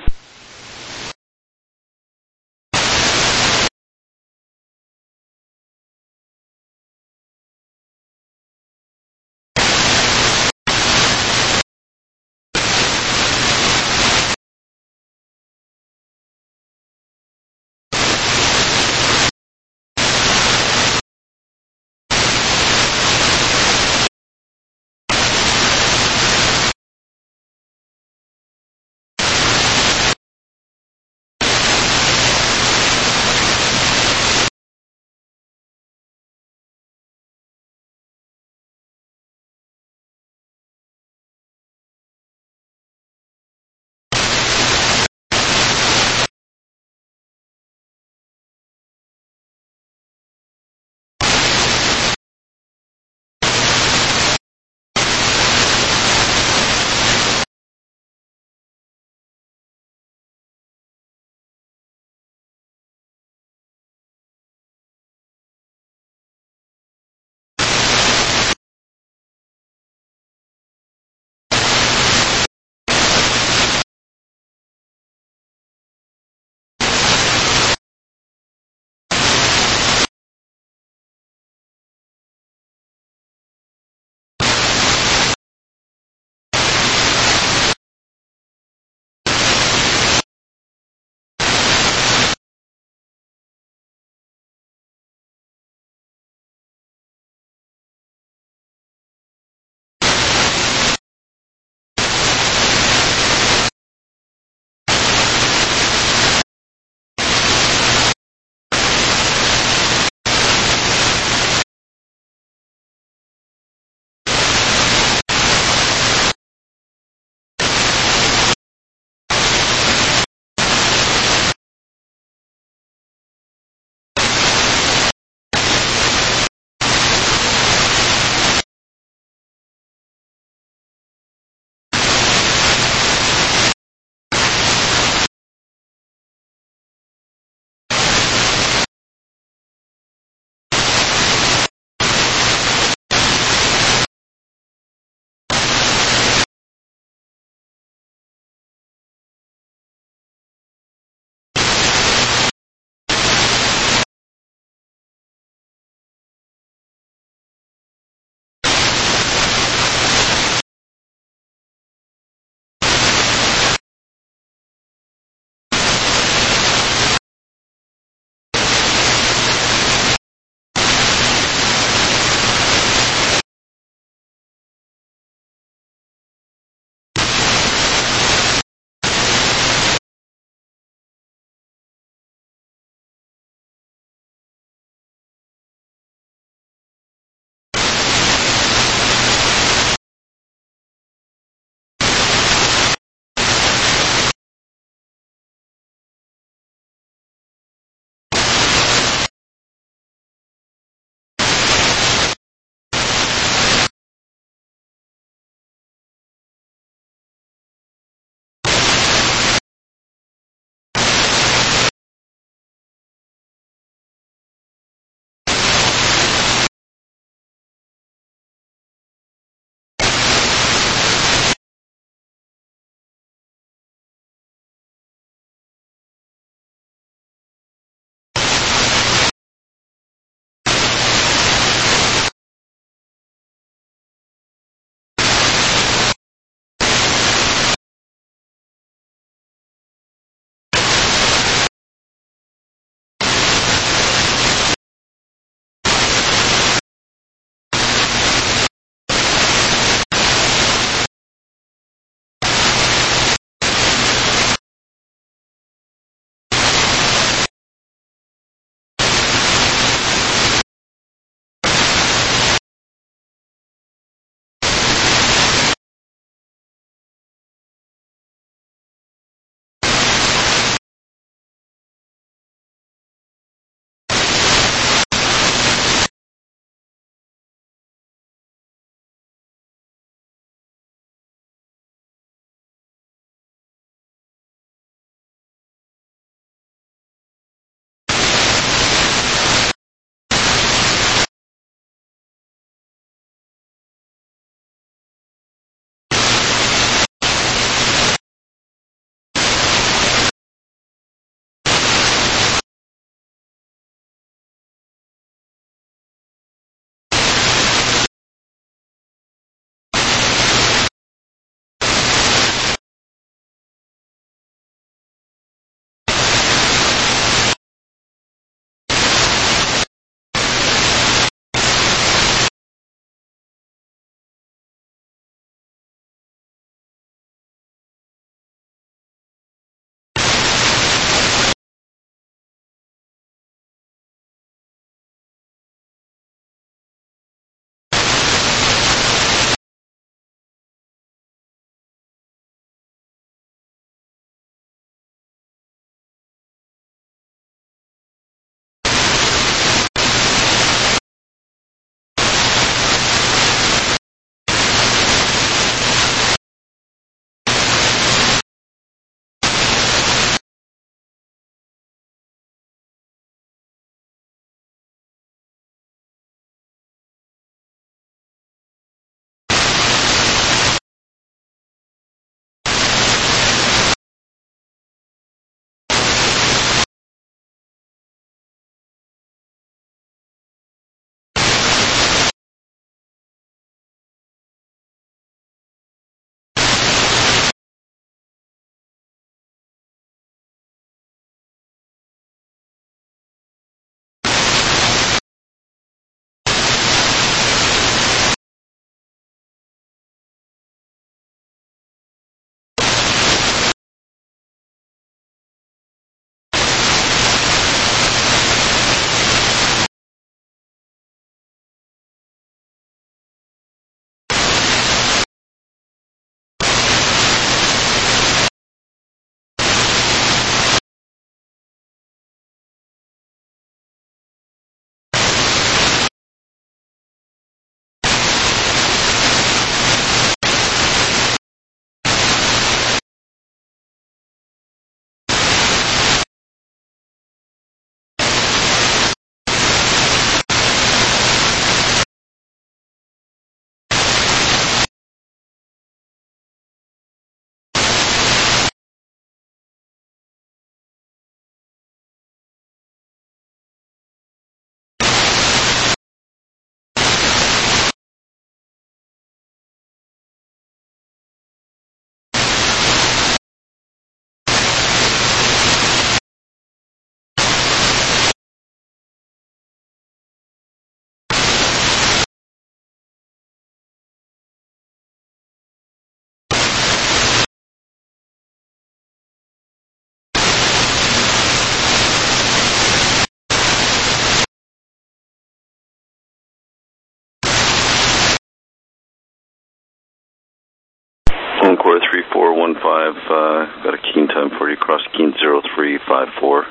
Encore 3415, got a keen time for you, cross keen 0354.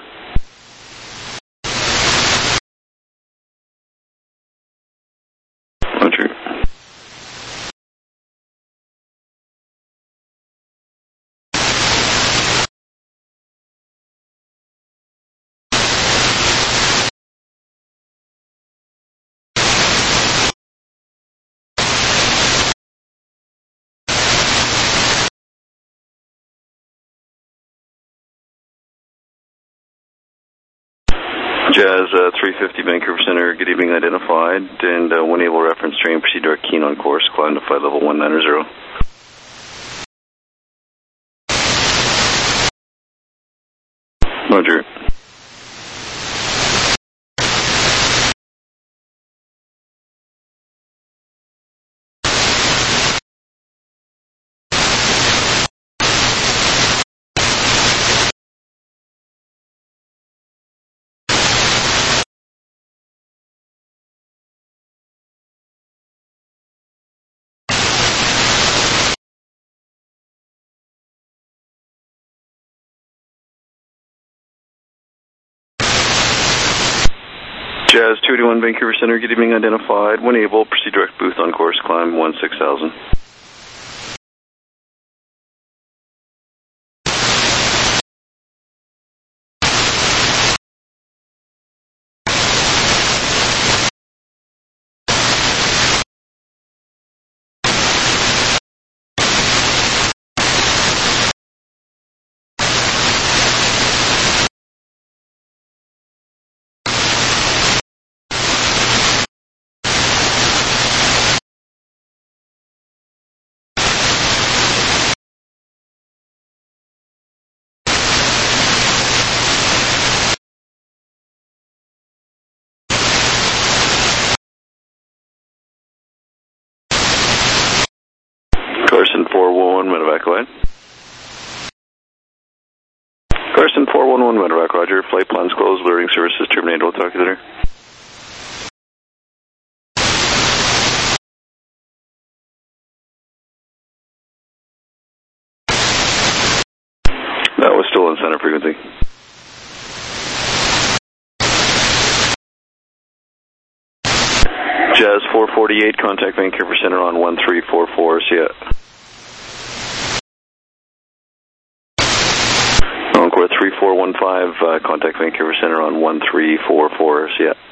Roger. Jazz 350 Vancouver Center, good evening, identified, and when able reference train, proceed direct keen on course, climb to flight level 190. Roger. Jazz 281 Vancouver Center, good evening, identified, when able, proceed direct booth on course, climb 16,000. Carson 411, medevac, go ahead. Carson 411, medevac, roger. Flight plans closed, luring services terminated. We'll talk to you later. That was still on center frequency. Jazz 448, contact Vancouver Center on 1344, see ya. Encore 3415, contact Vancouver Center on 1344, see ya.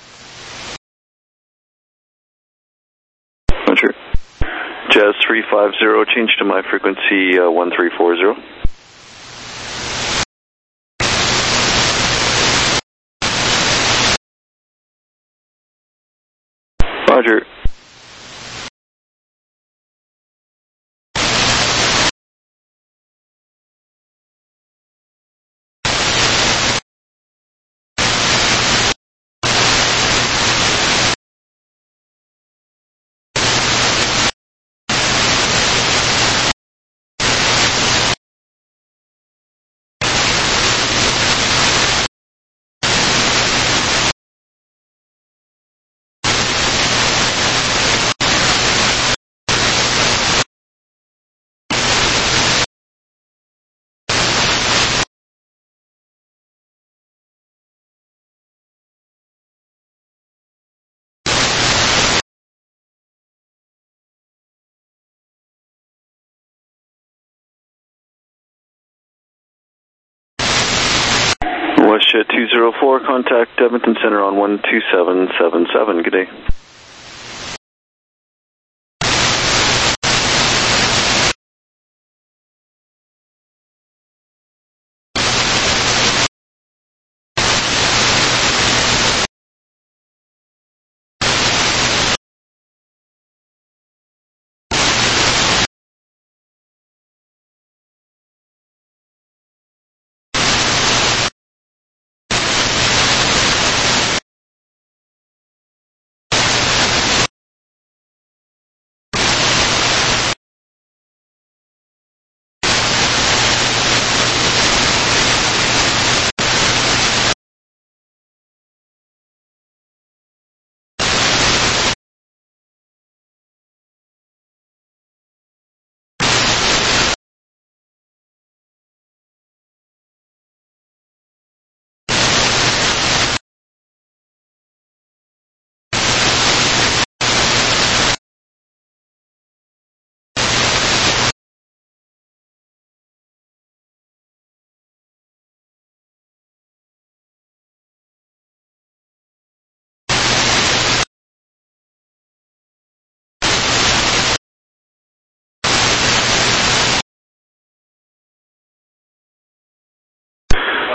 Roger. Jazz 350, change to my frequency 1340. Roger. WestJet 204, contact Edmonton Center on 12777. Good day.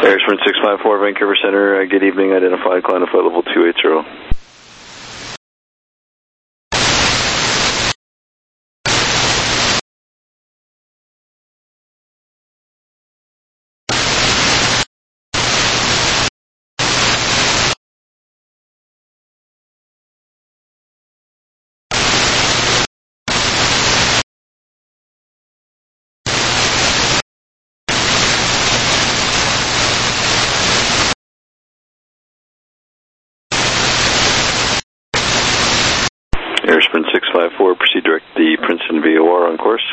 Airsprint 654, Vancouver Center, good evening, identified, climb to flight level 280. Airsprint 654, proceed direct the Princeton VOR on course.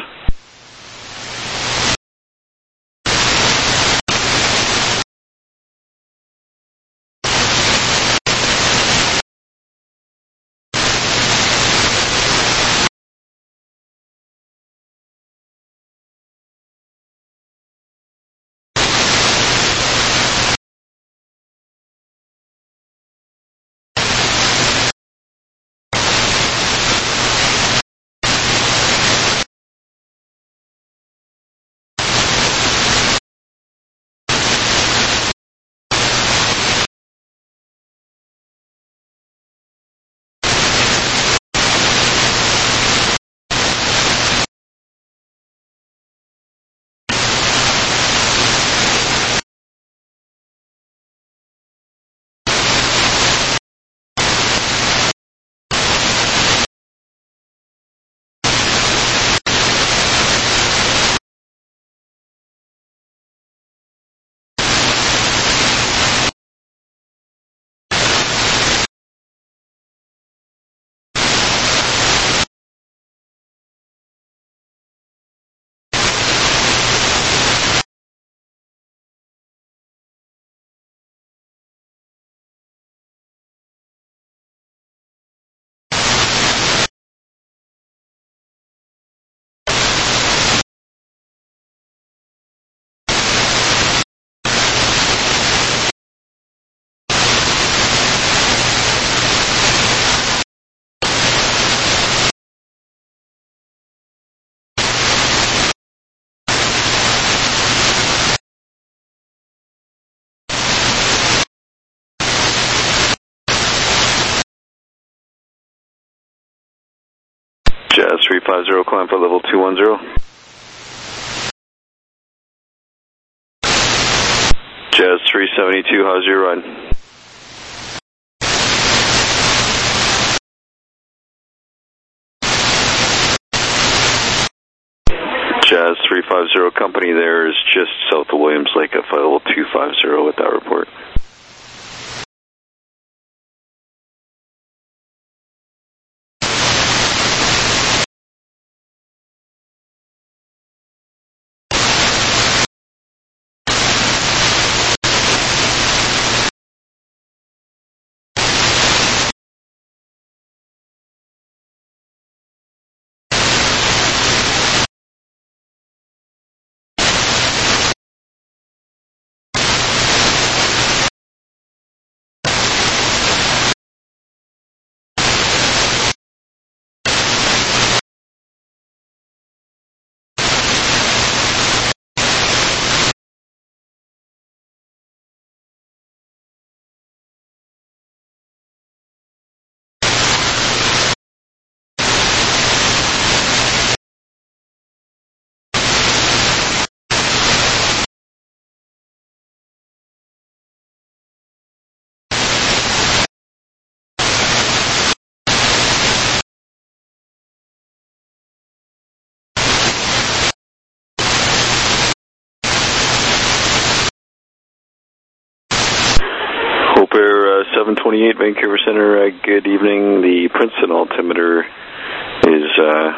Jazz 350, climb flight level 210. Jazz 372, how's your ride? Jazz 350, company there is just south of Williams Lake at flight level 250 with that report. Hope Air 728, Vancouver Center, good evening. The Princeton altimeter is,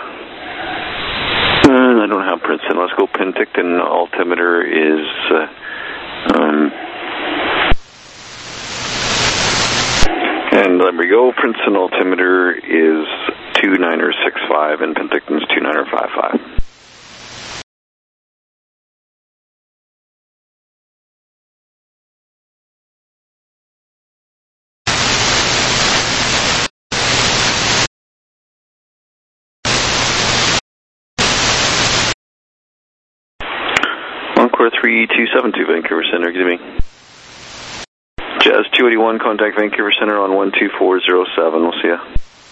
I don't have Princeton, let's go Penticton altimeter is, and there we go, Princeton altimeter is 2965 and Penticton's 2955. Encore 3272, Vancouver Center, good evening. Jazz 281, contact Vancouver Center on 12407, we'll see ya.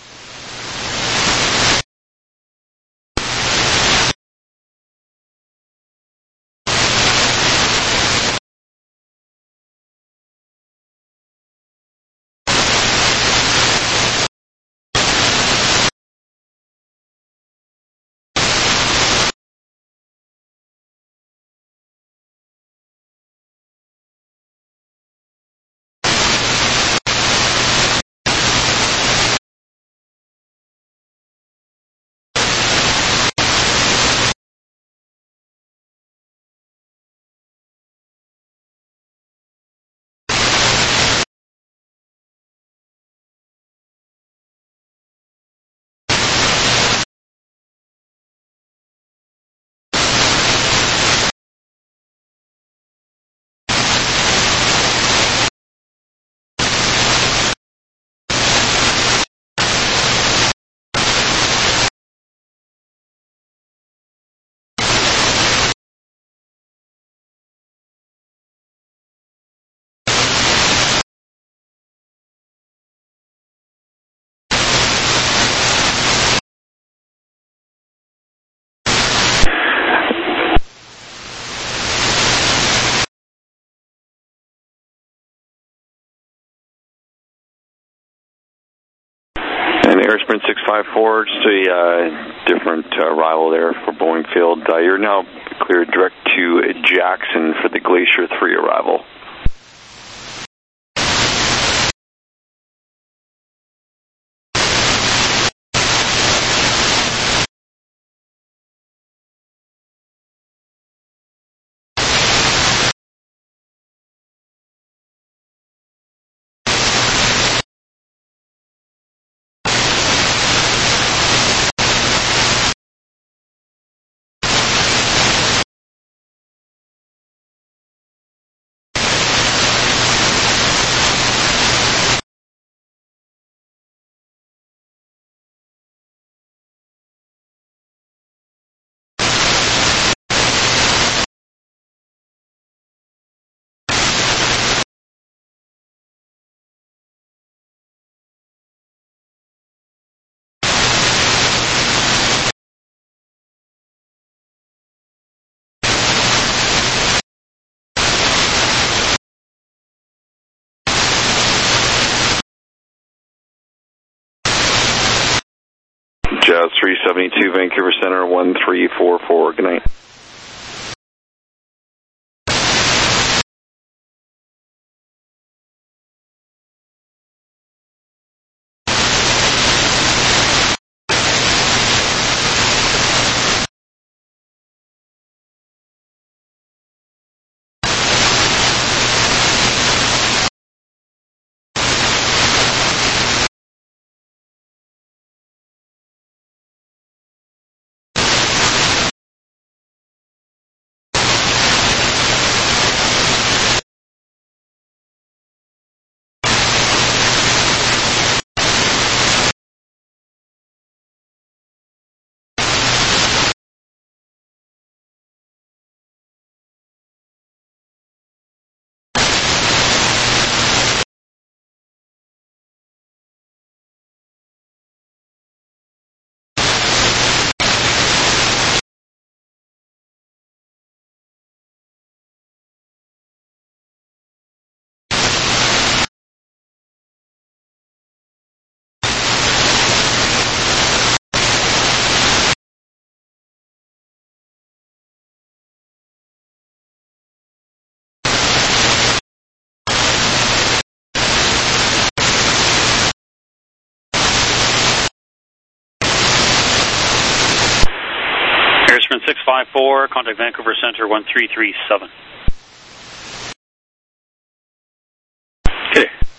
And Air Sprint 654, just a different arrival there for Boeing Field. You're now cleared direct to Jackson for the Glacier 3 arrival. Jazz 372, Vancouver Center, 1344, good night. Air Sprint 654, contact Vancouver Center 1337. Okay.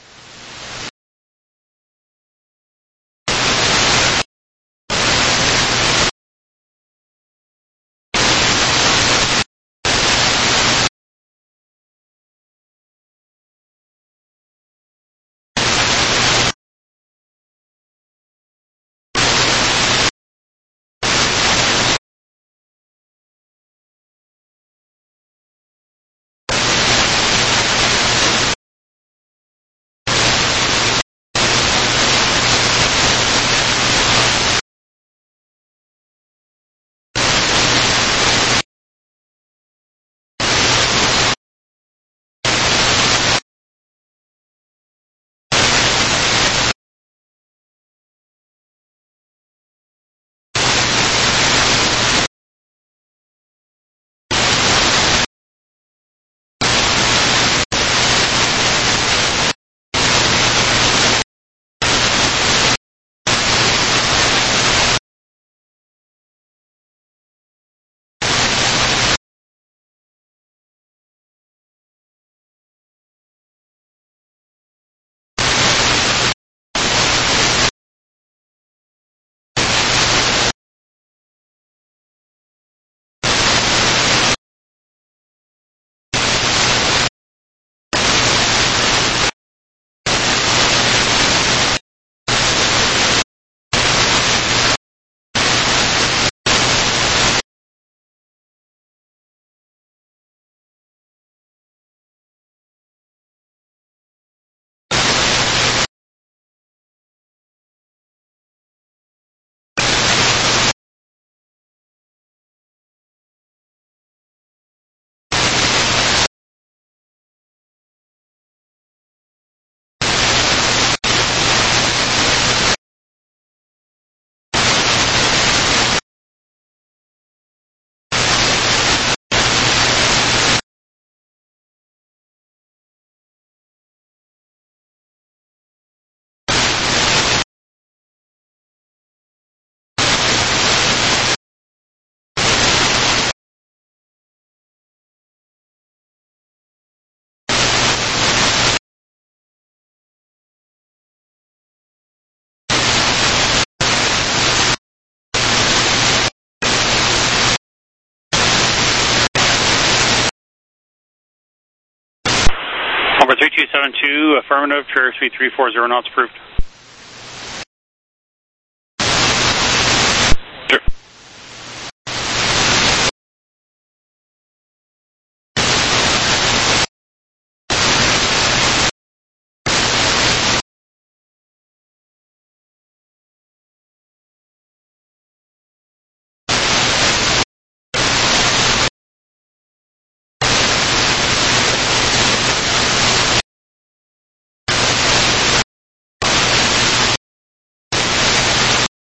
3272, affirmative, Traverse 3340 knots approved.